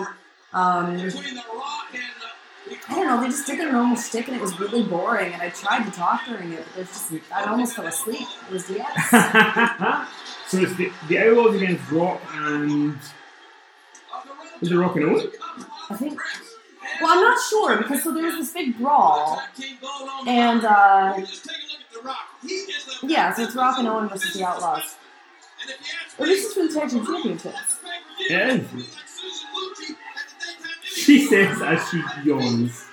I don't know, they just did their normal shtick and it was really boring, and I tried to talk during it, but I almost fell asleep. It was DX. So it's the Outlaws against Rock and... Is it Rock and Owen? I think... Well, I'm not sure, because so there was this big brawl, and, yeah, so it's Rock and Owen versus the Outlaws. Or this is for the Tag Team Championships. It is. She says as she yawns.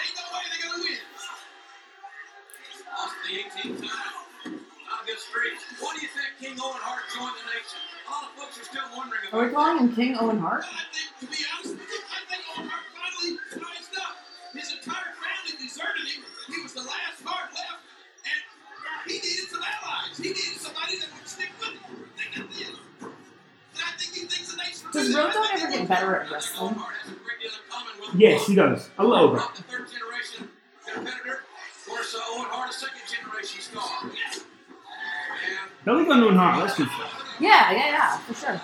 What do you think King Owen Hart joined the nation? A lot of folks are still wondering about Are we calling him King Owen Hart? I think, to be honest with you, I think Owen Hart finally wised up. His entire family deserted him. He was the last heart left, and he needed some allies. He needed somebody that would stick with him. Think of this. And I think he thinks the nation. Does Road Dogg ever get better at wrestling? Yes, he does. A little bit. The third generation competitor. Of course, Owen Hart, a second generation star. Billy Gunn and Hart, that's good stuff. Yeah, for sure.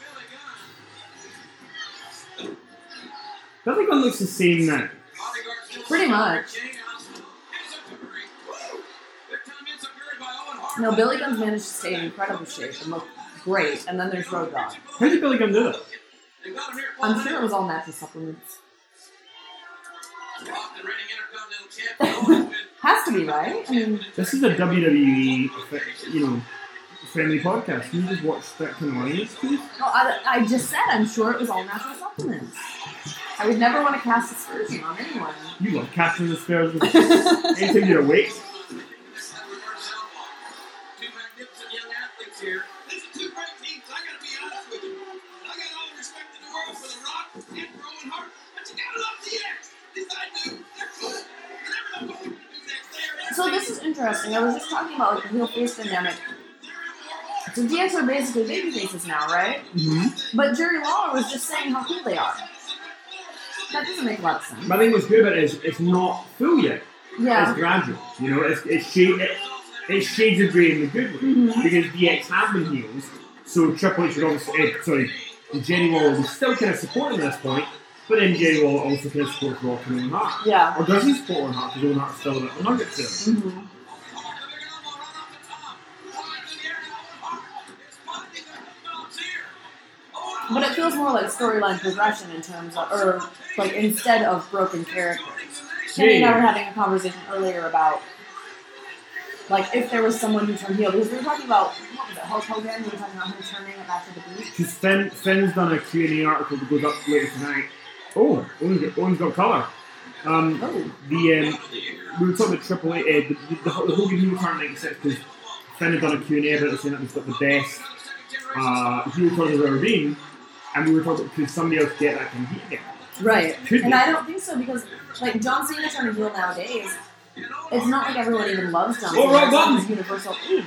Billy Gunn looks the same now. Pretty much. No, Billy Gunn's managed to stay in incredible shape and look great, and then there's Road Dogg. How did Billy Gunn do that? I'm sure it was all natural supplements. Has to be, right? I mean, This is a WWE, friendly podcast. Can you just watch that kind of audience, please? well, I just said I'm sure it was all natural supplements. I would never want to cast aspersion on anyone. You love casting the spells anytime you're awake. Two magnificent young athletes here. These are two great teams. I gotta be honest with you. I got all the respect in the world for The Rock and for Owen Hart, but you gotta love DX. These I do. They're cool. You never know what they're gonna do next. So this is interesting. I was just talking about like the heel face dynamic. So DX are basically baby faces now, right? Mm-hmm. But Jerry Lawler was just saying how cool they are. That doesn't make a lot of sense. My thing was good about it is it's not full yet. Yeah. It's gradual. It's shades of grey in the good way. Mm-hmm. Because DX have been heels, so Triple H would obviously, Jerry Lawler was still kind of supporting at this point, but then Jerry Lawler also kind of supports Rock and Owen Hart. Yeah. Or does he support Owen Hart because Owen Hart's still a bit nugget to him? Mm-hmm. But it feels more like storyline progression in terms of, or like instead of broken characters. Kenny and I were having a conversation earlier about, like, if there was someone who turned heel, because we were talking about, what was it, Hulk Hogan? We were talking about him turning it back to the beat. Because Finn's done a Q&A article that goes up later tonight. Oh, Owen's got colour. We were talking about Triple H, the Hogan heel turn 96, because Finn had done a Q&A about it, saying that he's got the best heel turn he's ever been. And we were talking, could somebody else get that kind of heat again? Right. Could And be. I don't think so, because, like, John Cena turning heel nowadays, it's not like everyone even loves John Cena. right, It's not button. his universal ooh.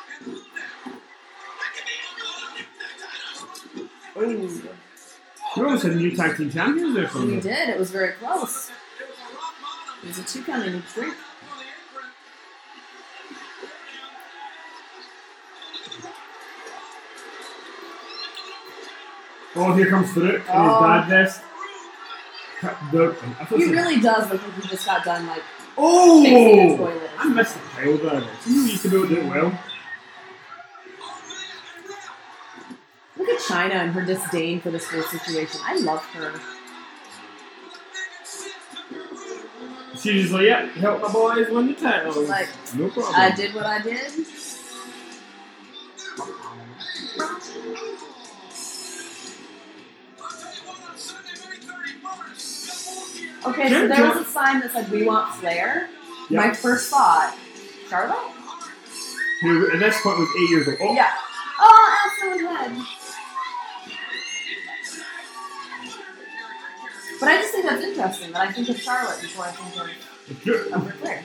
Ooh. We almost had new tag team champions there We somewhere. did. It was very close. It was a 2 count and a drink. Oh, here comes Farouk in his Oh. dad vest. I thought He so- really does look like he just got done, like, fixing a Oh! toilet. I missed the pile driver. Somebody used to be able to do it well. Look at Chyna and her disdain for this whole situation. I love her. She's just like, yeah, help my boys win the title. Like, no problem. I did what I did. Okay, so there was a sign that said, "We want Flair." Yeah. My first thought Charlotte? who at this point was 8 years old. Oh, Yeah. Oh, ow, someone's head. But I just think that's interesting that I think of Charlotte before I think of Ric Flair.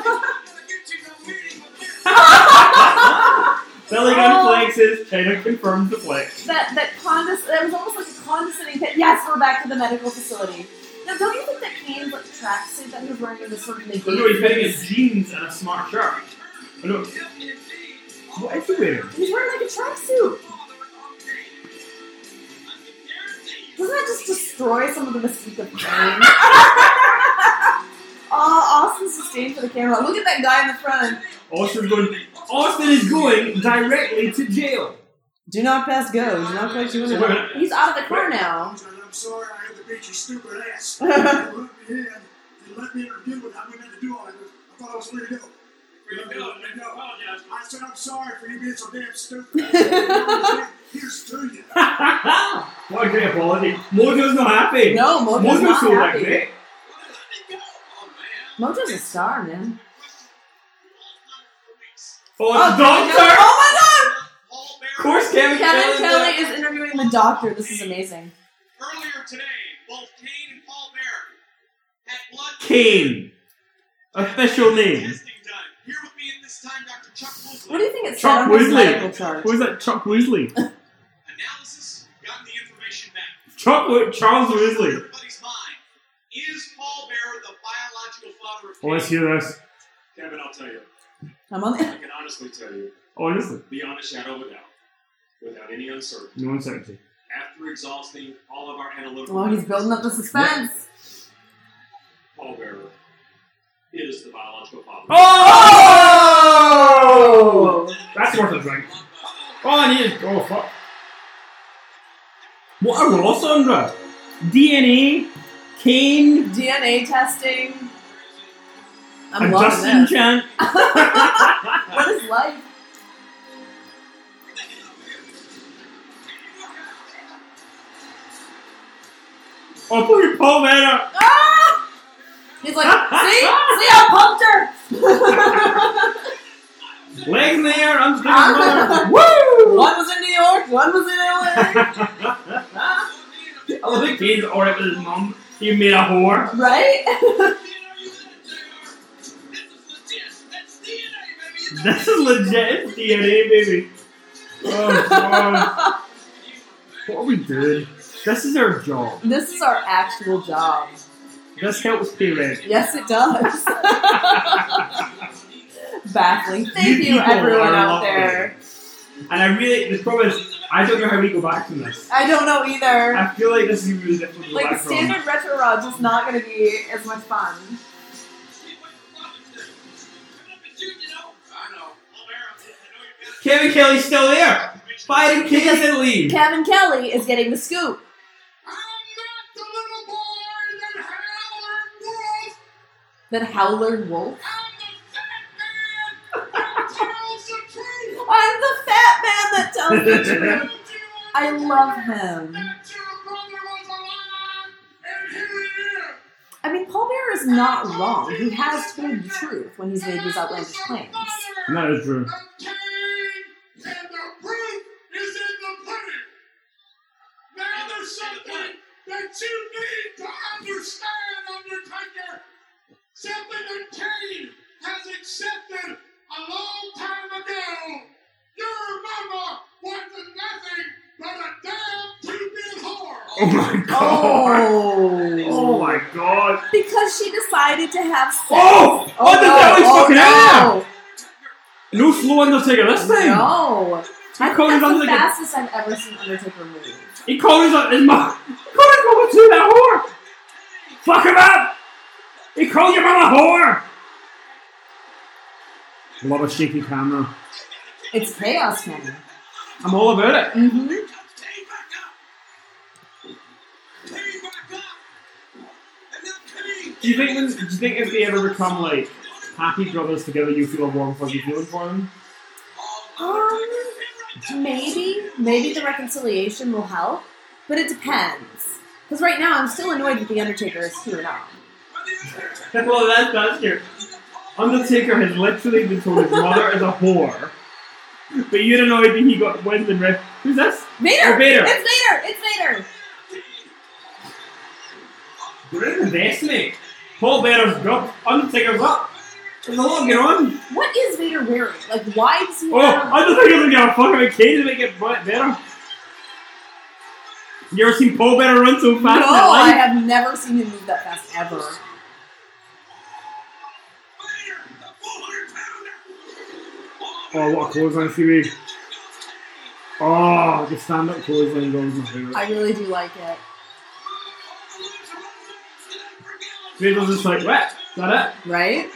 Billy Gunn flexes, China confirms the flex. That was almost like a condescending pit. Yes, we're back to the medical facility. Now, don't you think that Kane's like tracksuit that he was wearing was sort of negates? No, he's wearing his jeans and a smart shirt. I know. What is he wearing? He's wearing like a tracksuit. Doesn't that just destroy some of the mystique of Kane? Oh, Austin's sustained for the camera. Look at that guy in the front. Austin is going directly to jail. Do not pass go. Do not pass you in the He's out of the car now. I'm sorry I had to beat your stupid ass. You let me in. You let me interview with how we had to do all that. I thought I was free to go. I said I'm sorry for you being so damn stupid. Here's to you. What a great apology. Mojo's not happy. No, Mojo's not so happy. great. Mojo's a star, man. Oh, the doctor! Oh my god! Of course, Kevin Kelly is interviewing the doctor. This is amazing. Earlier today, both Kane and Paul Bear had blood Kane. Official name. testing done. Here with me at this time, Dr. Chuck Woolsey. What do you think it said Chuck on his medical Woosley. chart? Who is that? Chuck Woosley. Analysis, gotten the information back. Charles Woosley. Everybody's mind. Is Paul Bear the biological father of Oh, let's Kane? hear this. Kevin, I'll tell you. I'm on I the... can honestly tell you, Honestly. beyond a shadow of a doubt, without any uncertainty, No uncertainty. after exhausting all of our analytical Oh, he's building up the suspense. Paul Bear is the biological father. Oh! That's worth a drink. Oh, I need to. Oh, fuck. What a raw Sandra. DNA, Kane, DNA testing. I'm and loving Justin this. Chan. What is life? Oh, poor Paul Bear. Ah! He's like, see, I pumped her. Legs in the air, I'm sticking mother. Woo! One was in New York, one was in LA. I love that Kane's alright with his mum. He made a whore. Right? This is legit DNA, baby. Oh, God. What are we doing? This is our job. This is our actual job. This helps pay rent. Yes, it does. Baffling. Thank you, people everyone are out lovely. there. And I really, the problem is, I don't know how we go back from this. I don't know either. I feel like this is really difficult to go Like, back from. standard retro rods is not going to be as much fun. Kevin Kelly's still there. Fighting Kane and leave. Kevin Kelly is getting the scoop. I'm not the little boy that Then Howler Wolf. I'm the fat man that tells the truth. I'm the fat man that tells the truth. I love him. That your brother was alive, and here he is. I mean, Paul Bear is not wrong. He has told the truth when he's made these outlandish claims. That is true. The cane and the proof is in the pudding. Now there's something that you need to understand, Undertaker. Something that Kane has accepted a long time ago. Your mama wasn't nothing but a damn two-bit whore. Oh my god. Oh. Oh my god. Because she decided to have sex. Oh! Oh, the devil's fucking out! no. No slow Undertaker this time. No. I think called his that's the Undertaker. fastest I've ever seen Undertaker move. He called his mom. He called his mama to that whore. Fuck him up. He called your mama whore. A lot of shaky camera. It's chaos, Kenny. I'm all about it. Mm-hmm. Do you think if they ever become like happy brothers together, you feel a warm fuzzy feeling for them? Maybe the reconciliation will help, but it depends. Because right now I'm still annoyed that the Undertaker is 2-0. Well, that's true. Undertaker has literally been told his mother is a whore. But you don't know if he got wins and ref. Who's this? Vader! Oh, Vader! It's Vader! It's Vader! Great investment. Paul Bearer's dropped. Undertaker's up. There's a lot going on. What is Vader wearing? Like, why does he Oh, have... Undertaker doesn't give a fuck about Kane to make it better. You ever seen Paul Bearer run so fast? No, I have never seen him move that fast, ever. Oh, what a clothesline, Phoebe. Oh, the stand-up clothesline goes my favourite. I really do like it. Vader's just like, what? Is that it? Right?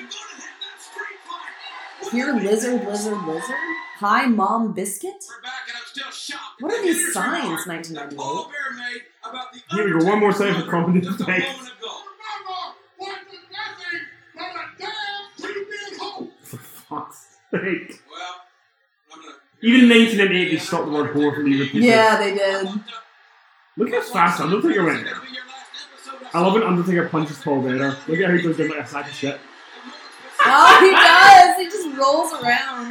Here, lizard. Hi, Mom Biscuit? What are these signs, 1998? Here we go, one more time for comedy effects. Remember, what is nothing but a damn two-big hole. For fuck's sake. Well, I'm gonna. Even in 1998, they stopped the word whore from being repeated. Yeah, they did. Look how fast Undertaker went there. I love when Undertaker punches Paul Bearer. Look at how he goes down like a sack of shit. Oh, he does! He just rolls around.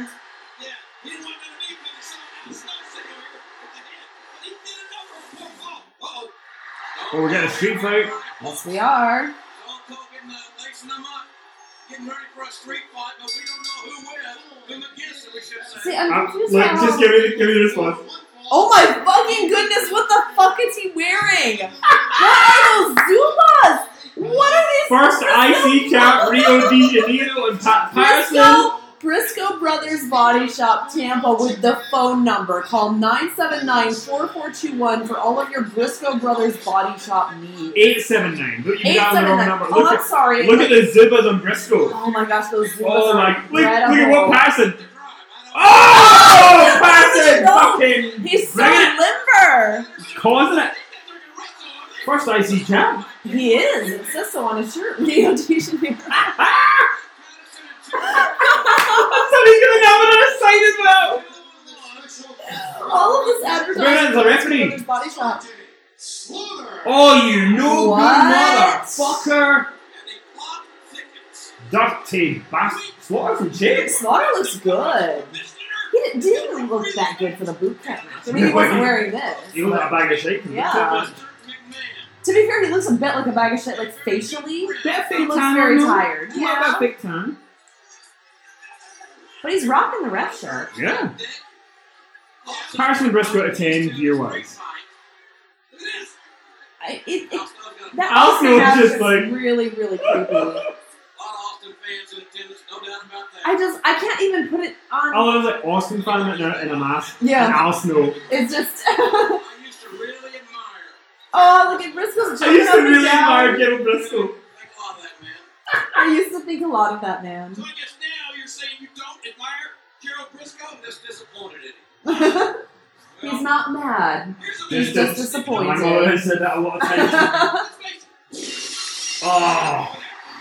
Oh, we're getting a street fight. Yes, we are. Getting ready for a street fight, but we don't know who will. Who against it, we should say. See, I'm confused Look, now. just give me this one. Oh my fucking goodness, what the fuck is he wearing? What are those Zumas? What are these? First IC champ Rio de Janeiro and Pat Patterson. Briscoe Brothers Body Shop Tampa with the phone number. Call 979-4421 for all of your Briscoe Brothers Body Shop needs. 879. Look, you got the wrong 879. number. Oh, Look I'm sorry. Look at the zippers on Briscoe. Oh my gosh, those Zumas Oh are my! Look at incredible. what Patterson. Oh, Patterson! No, Fucking he's so bring it. limber. Causing it. First IC champ. He is. It says so on his shirt. Rio de Janeiro. Somebody's gonna have another sign as well. All of this advertising. Where's the referee? Brothers Body Shop. Oh, you no What? good motherfucker! Dirty bastard. Slaughter from Chase. Slaughter looks good. He didn't even look that good for the boot camp match. I mean, he wasn't wearing this. You look like a bag of shit. Yeah. To be fair, he looks a bit like a bag of shit, like facially. Bit of He fake looks tan. very on him. tired. Yeah, Yeah. that big tan. But he's rocking the ref shirt. Yeah. Patterson and Briscoe at 10 gear-wise. That I'll Austin feel match just is like- really, really creepy. I can't even put it on. Oh, there's like Austin fan in a mask. Yeah. And Al Snow. It's just. I used to really admire. Oh, look at Briscoe's I jumping used up to and really down. admire Gerald Briscoe. Think a lot of that man. I used to think a lot of that man. So I guess now you're saying you don't admire Gerald Briscoe? I'm just disappointed in him. He's not mad. Here's He's just disappointed. My mother has said that a lot of times. Oh.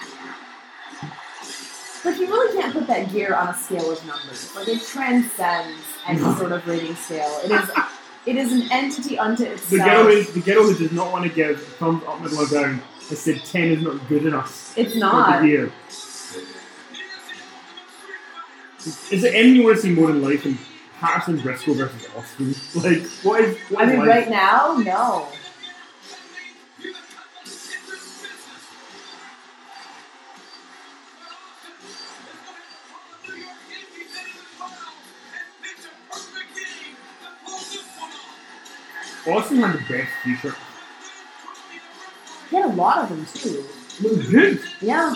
But you really can't put that gear on a scale of numbers. Like, it transcends any sort of rating scale. It is an entity unto itself. The girl who does not want to give thumbs up, middle, or down has said 10 is not good enough. It's For not. the year. Is there anything you want to see more in life than Patterson Briscoe versus Austin? Like, what is I mean, life? right now, no. Austin had the best t-shirt. He had a lot of them, too. Look good. Yeah.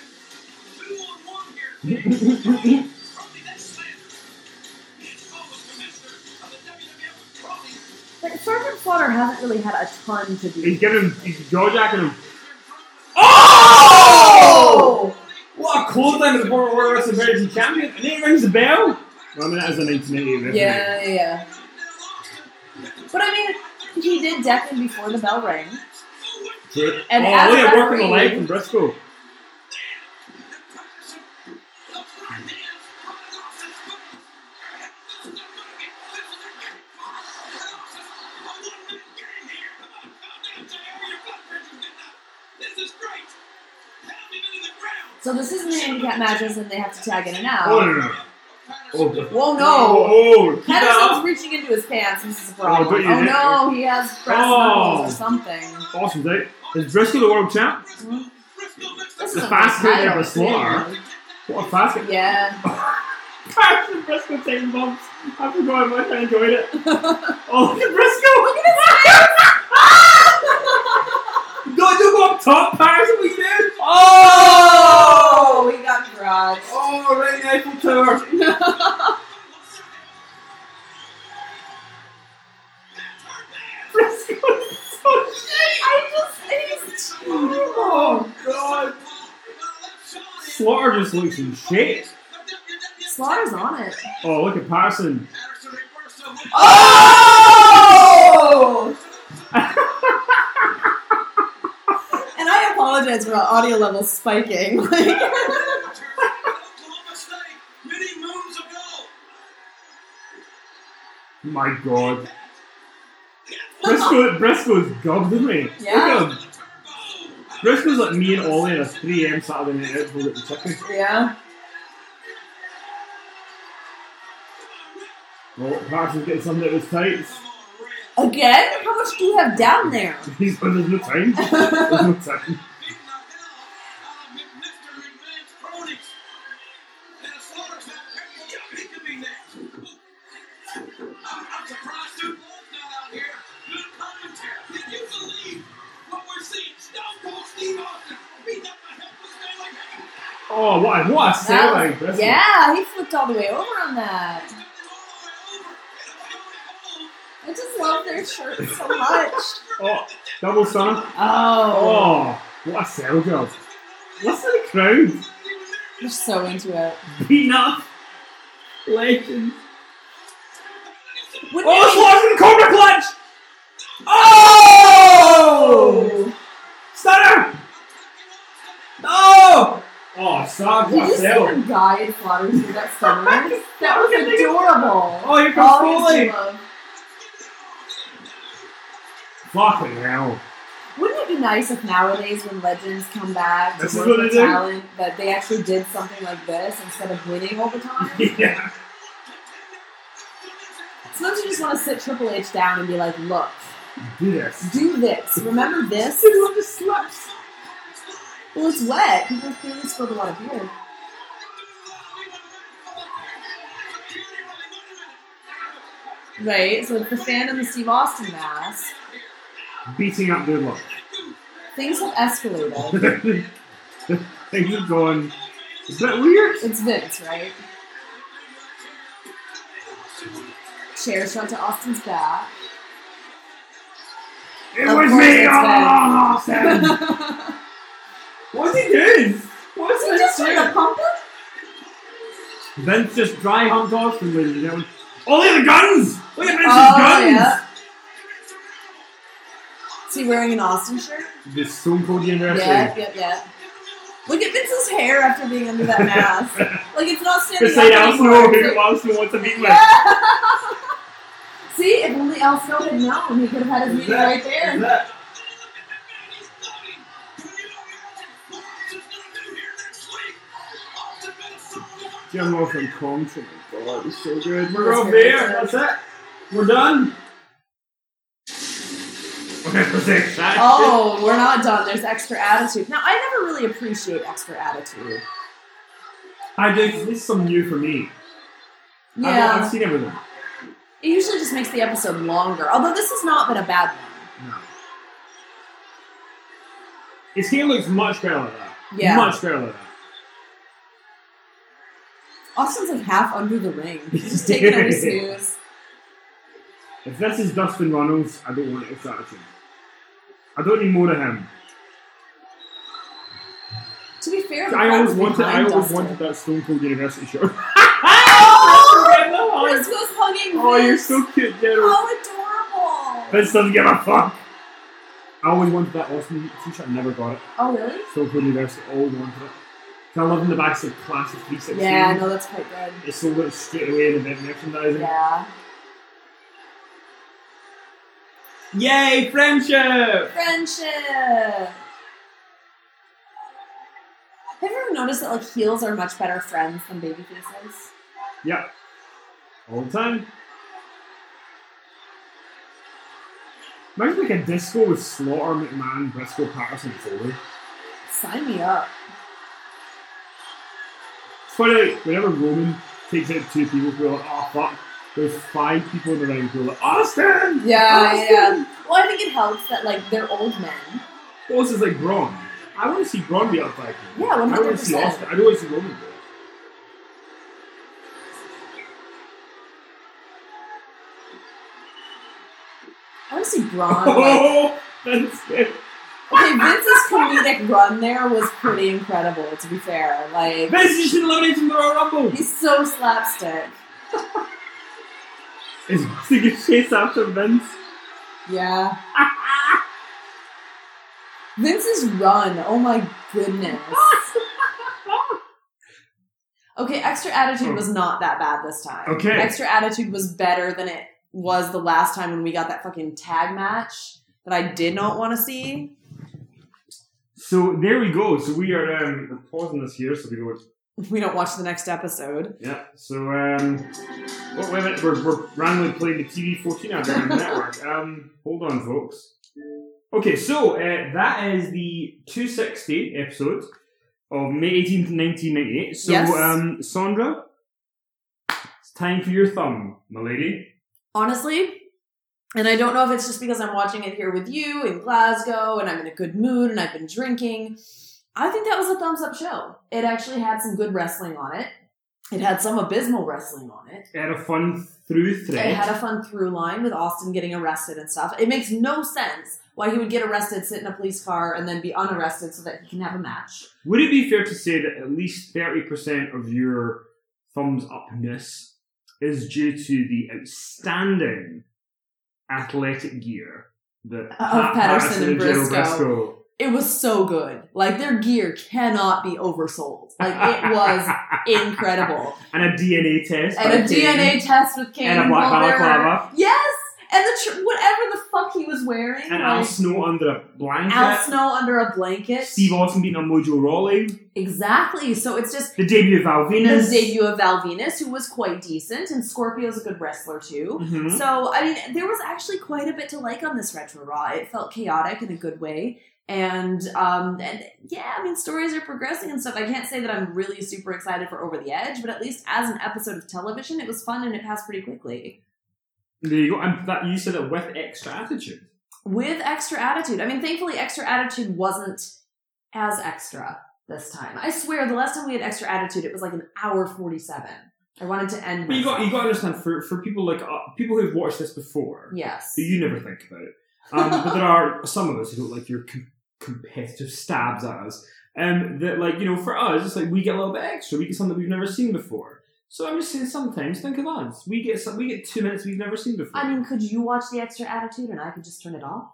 But Sergeant Slaughter hasn't really had a ton to do. He's jaw-jacking him. Oh! What a clothesline of the former World Wrestling Federation champion. And then he rings the bell. Well, I mean, that is a 1988 referee. Yeah. But I mean, he did deck him before the bell rang. Good. And oh, as look at a working the referee- leg from Briscoe. This is great. Pound him into the ground. So this isn't the handicap matches, and they have to tag in and out. Oh, no. Oh, Whoa, no! Oh, keep that Patterson's up. reaching into his pants. This is a Oh, problem. don't you Oh, do- no, he has breast knuckles or something. Awesome, right? Is Briscoe the world champ? This The is a fast big hit there title, for Slaughter. clearly. What a fast hit. Yeah. Patterson Briscoe taking bumps. I forgot how much I enjoyed it. Oh, look at Briscoe! Look at his face! Don't go up top, Patterson, what you doing? Oh! He got crushed. Oh, right in the Eiffel Tower. Briscoe's so He's terrible. Oh, God. Slaughter just looks in shape. Slaughter's on it. Oh, look at Patterson. Oh! And I apologize for our audio levels spiking. My God. Briscoe's gobbled, isn't he? Yeah. Look at him. Briscoe's like me and Ollie in a 3am Saturday night out to go get the chicken. Yeah. Oh, Patterson's getting something out of his tights. Again? How much do you have down there? There's no time. There's no time. Oh, what a save by Briscoe. Yeah, he flipped all the way over on that. I just love their shirts so much. Oh, double stunner. Oh. Oh, what a sell job. Listen to the crowd. They're so into it. Beating up. Legend. Wouldn't Oh, it be- Slaughter's in the Cobra Clutch! Oh! Stunner! No! Oh, stop. Did What you a see sell. him guide Slaughter through that stunner? That was adorable. Oh, here comes Always Foley. do love. Fucking hell. Wouldn't it be nice if nowadays when legends come back to This is work what with they do? talent that they actually did something like this instead of winning all the time? Yeah. Sometimes you just want to sit Triple H down and be like, look, Do this. do this. Remember this? Dude, look at the slaps. Well, it's wet. People clearly spilled a lot of beer. Right, so it's the fan in the Steve Austin mask. Beating up Good Luck. Things have escalated. Things have gone a bit weird. It's Vince, right? Chair shot to Austin's back. It Of was course me! it's Oh, Sam. What's he doing? What's Is he just trying to pump him? Vince just dry humped Austin, ladies and gentlemen. Oh, look at the guns! Look at Vince's Oh, guns! yeah. Is he wearing an Austin shirt? The Stone Cold University. Yeah. Look at Vince's hair after being under that mask. Like, it's not standing Beside up Al anymore. Snow, It's who like- Al Snow wants to meet with. Yeah. See, if only Al Snow had known, he could have had his meeting right there. Jim Ross and Compton. Oh, God, it's so good. We're That's over very there. good. That's it. We're done. Okay, Oh, we're not done. There's extra attitude. Now, I never really appreciate extra attitude. I do. This is something new for me. Yeah. I've seen everything. It usually just makes the episode longer. Although this has not been a bad one. No. His hair looks much better like that. Yeah. Much better like that. Austin's like half under the ring. He's just taking out his snooze. If this is Dustin Runnels, I don't want his attitude. I don't need more of him. To be fair, the I crowd always was wanted behind that Dustin. Stone Cold University shirt. Oh! Chris was hugging Oh, you're Vince. so cute, Gerald. How adorable. Vince doesn't give a fuck. I always wanted that Austin t-shirt. I never got it. Oh, really? Stone Cold University, always wanted it. So I love in the back of class of 316. Yeah, no, that's quite good. It's sold out straight away in the event merchandising. Yeah. Yay, friendship! Friendship! Have you ever ever notice that like heels are much better friends than baby faces? Yeah. All the time. Imagine like a disco with Slaughter, McMahon, Briscoe, Patterson, Foley. Sign me up. It's funny, like, whenever Roman takes out two people who are like, oh fuck, there's 5 people in the ring who are like, Austin! Yeah, Austin! yeah. Well, I think it helps that like they're old men. Well, this is like Braun. I want to see Braun be up 5 people. Yeah, 100%. I want to see Austin. I don't want to see Roman do it. I want to see Braun. Like, Oh, that's it. okay, Vince's comedic run there was pretty incredible. To be fair, like Vince, you should eliminate from the Royal Rumble. he's so slapstick. Is he gonna chase after Vince? Yeah. Vince's run. Oh my goodness. Okay, Extra Attitude was not that bad this time. Okay. Extra Attitude was better than it was the last time when we got that fucking tag match that I did not want to see. So there we go. So we are we're pausing this here. So we go. We don't watch the next episode. Yeah. So wait a minute. We're randomly playing the TV14 ad on the network. Hold on, folks. Okay, so that is the 260 episode of May 18th, 1998. So Yes. Sandra, it's time for your thumb, my lady. Honestly, and I don't know if it's just because I'm watching it here with you in Glasgow and I'm in a good mood and I've been drinking. I think that was a thumbs up show. It actually had some good wrestling on it. It had some abysmal wrestling on it. It had a fun through thread. It had a fun through line with Austin getting arrested and stuff. It makes no sense why he would get arrested, sit in a police car, and then be unarrested so that he can have a match. Would it be fair to say that at least 30% of your thumbs upness is due to the outstanding athletic gear that Of Patterson and Gerald Briscoe. It was so good. Like, their gear cannot be oversold. Like, it was incredible. And a DNA test. And a DNA test with Kane And a black balaclava. Yes! And whatever the fuck he was wearing. And like, Al Snow under a blanket. Al Snow under a blanket. Steve Austin beating on Mojo Rawley. Exactly. So it's just The debut of Val Venus. the debut of Val Venus, who was quite decent, and Scorpio's a good wrestler too. Mhm. So, I mean, there was actually quite a bit to like on this Retro Raw. It felt chaotic in a good way. And yeah, I mean, stories are progressing and stuff. I can't say that I'm really super excited for Over the Edge, but at least as an episode of television, it was fun and it passed pretty quickly. There you go. And that you said it with extra attitude. With extra attitude. I mean, thankfully, extra attitude wasn't as extra this time. I swear, the last time we had extra attitude, it was like an hour 47. I wanted to end. But you got myself. to understand for people like people who've watched this before. Yes. So you never think about it. But there are some of us who don't like your competitive stabs at us. That, like, you know, for us, it's like we get a little bit extra. We get something we've never seen before. So I'm just saying, sometimes think of us. We get 2 minutes we've never seen before. I mean, could you watch the extra attitude and I could just turn it off?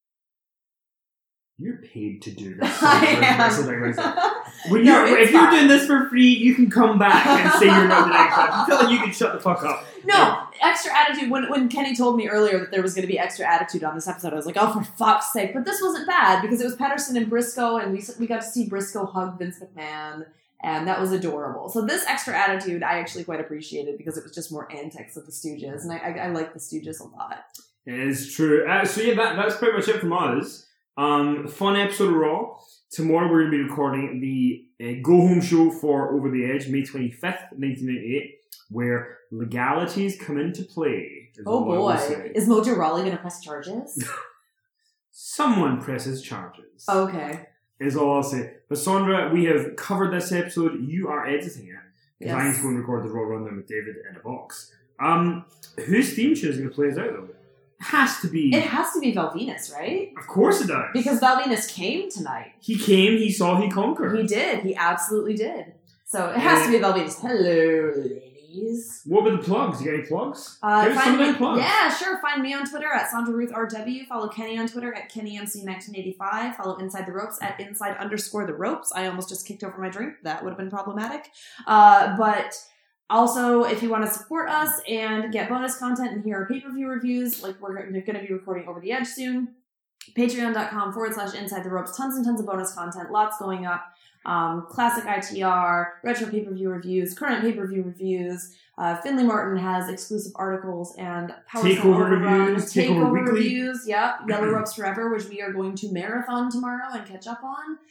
You're paid to do this. I am. When No, you're, it's if you're fine. doing this for free, you can come back and say you're not the next one. You feel like you can shut the fuck up. No, extra attitude. When Kenny told me earlier that there was going to be extra attitude on this episode, I was like, oh, for fuck's sake. But this wasn't bad because it was Patterson and Briscoe, and we got to see Briscoe hug Vince McMahon, and that was adorable. So this extra attitude I actually quite appreciated because it was just more antics of the Stooges, and I like the Stooges a lot. It is true. So yeah, that's pretty much it from us. Fun episode of Raw. Tomorrow we're going to be recording the go-home show for Over the Edge, May 25th, 1998, where legalities come into play. is Oh all I will boy. say. Is Mojo Rawley going to press charges? Someone presses charges. Okay. Is all I'll say. But Sandra, we have covered this episode. You are editing it. Because I need to go and record the Raw Rundown with David in a box. Whose theme tune is going to play us out, though? It has to be. It has to be Val Venus, right? Of course it does. Because Val Venus came tonight. He came, he saw, he conquered. He did. He absolutely did. So it has to be Val Venus. Hello, ladies. What were the plugs? You got any plugs? Give us some Find of me, them plugs. yeah, sure. Find me on Twitter at SandraRuthRW. Follow Kenny on Twitter at KennyMC1985. Follow Inside the Ropes at Inside_the_ropes. I almost just kicked over my drink. That would have been problematic. But also, if you want to support us and get bonus content and hear our pay-per-view reviews, like we're going to be recording Over the Edge soon, patreon.com/Inside the Ropes. Tons and tons of bonus content. Lots going up. classic ITR, retro pay-per-view reviews, current pay-per-view reviews. Finley Martin has exclusive articles and Power Takeover reviews, Takeover Weekly. reviews. Yep, Yellow Ropes Forever, which we are going to marathon tomorrow and catch up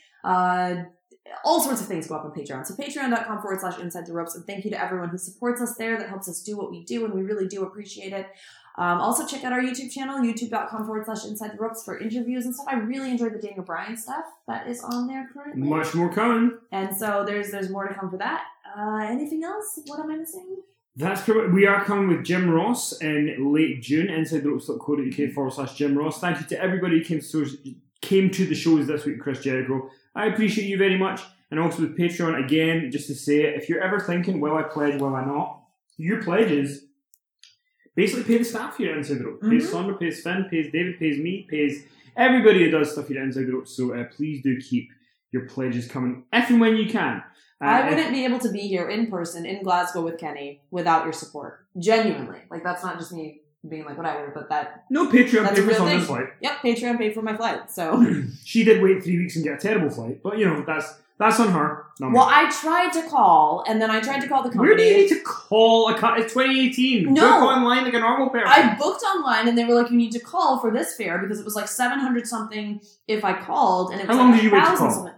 on. All sorts of things go up on Patreon. So patreon.com/inside the ropes. And thank you to everyone who supports us there. That helps us do what we do, and we really do appreciate it. Also check out our YouTube channel, youtube.com/inside the ropes for interviews and stuff. I really enjoyed the Daniel Bryan stuff that is on there currently. Much more coming. And so there's more to come for that. Anything else? What am I missing? That's correct. We are coming with Jim Ross in late June. InsideTheRopes.co.uk/Jim Ross. Thank you to everybody who came to the shows this week, Chris Jericho. I appreciate you very much. And also with Patreon, again, just to say it, if you're ever thinking, will I pledge, will I not? Your pledges basically pay the staff here at Inside the Ropes. Pays Sondra, pays Finn, pays David, pays me, pays everybody who does stuff here at Inside the Ropes. So please do keep your pledges coming if and when you can. I wouldn't be able to be here in person in Glasgow with Kenny without your support. Genuinely. Like, that's not just me being like, whatever, but that... No, Patreon that's paid for a real thing. Sondra's flight. Yep, Patreon paid for my flight, so... She did wait 3 weeks and get a terrible flight, but, you know, that's on her. Well, I tried to call, and then I tried to call the company. Where do you need to call? It's 2018. No. Book online like a normal person. I booked online, and they were like, you need to call for this fare, because it was like 700 something if I called, and it was How long like did you wait to 1,000 call? something.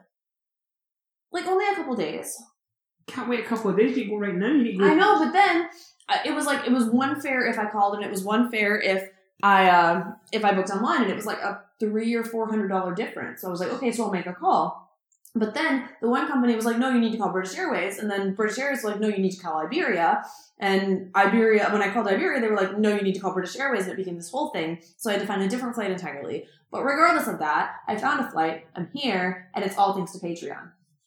Like, only a couple days. Can't wait a couple of days. You can go right now. You need to go. I know, but then it was one fare if I called, and it was one fare if I booked online, and it was like a $300 or $400 difference. So I was like, okay, so I'll make a call. But then the one company was like, no, you need to call British Airways, and then British Airways was like, no, you need to call Iberia. And Iberia, when I called Iberia, they were like, no, you need to call British Airways, and it became this whole thing. So I had to find a different flight entirely. But regardless of that, I found a flight. I'm here, and it's all thanks to Patreon.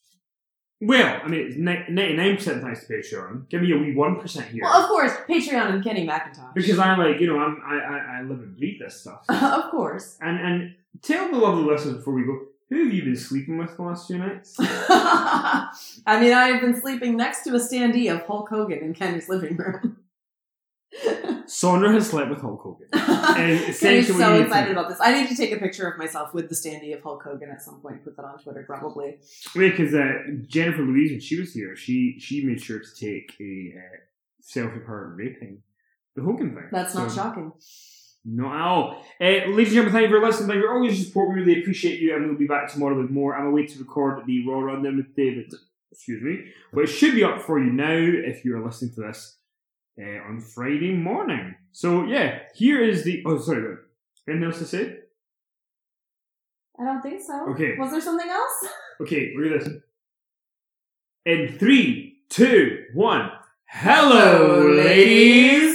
Well, I mean, it's 99% thanks to Patreon. Give me a wee 1% here. Well, of course, Patreon and Kenny McIntosh. Because I'm like, you know, I live and breathe this stuff. Of course. And tell the lovely listeners before we go, who have you been sleeping with the last few nights? I mean, I've been sleeping next to a standee of Hulk Hogan in Kenny's living room. Sondra has slept with Hulk Hogan. Kenny's so excited about this. I need to take a picture of myself with the standee of Hulk Hogan at some point. Put that on Twitter, probably. Wait, because Jennifer Louise, when she was here, she made sure to take a selfie of her raping the Hogan thing. That's not shocking. Not at all. Ladies and gentlemen, thank you for listening. Thank you for all your support. We really appreciate you, and we'll be back tomorrow with more. I'm away to record the Raw Rundown with David. Excuse me. But it should be up for you now if you're listening to this on Friday morning. So, yeah, here is the... Oh, sorry. Anything else to say? I don't think so. Okay. Was there something else? Okay, look at this. In 3, 2, 1. Hello, ladies!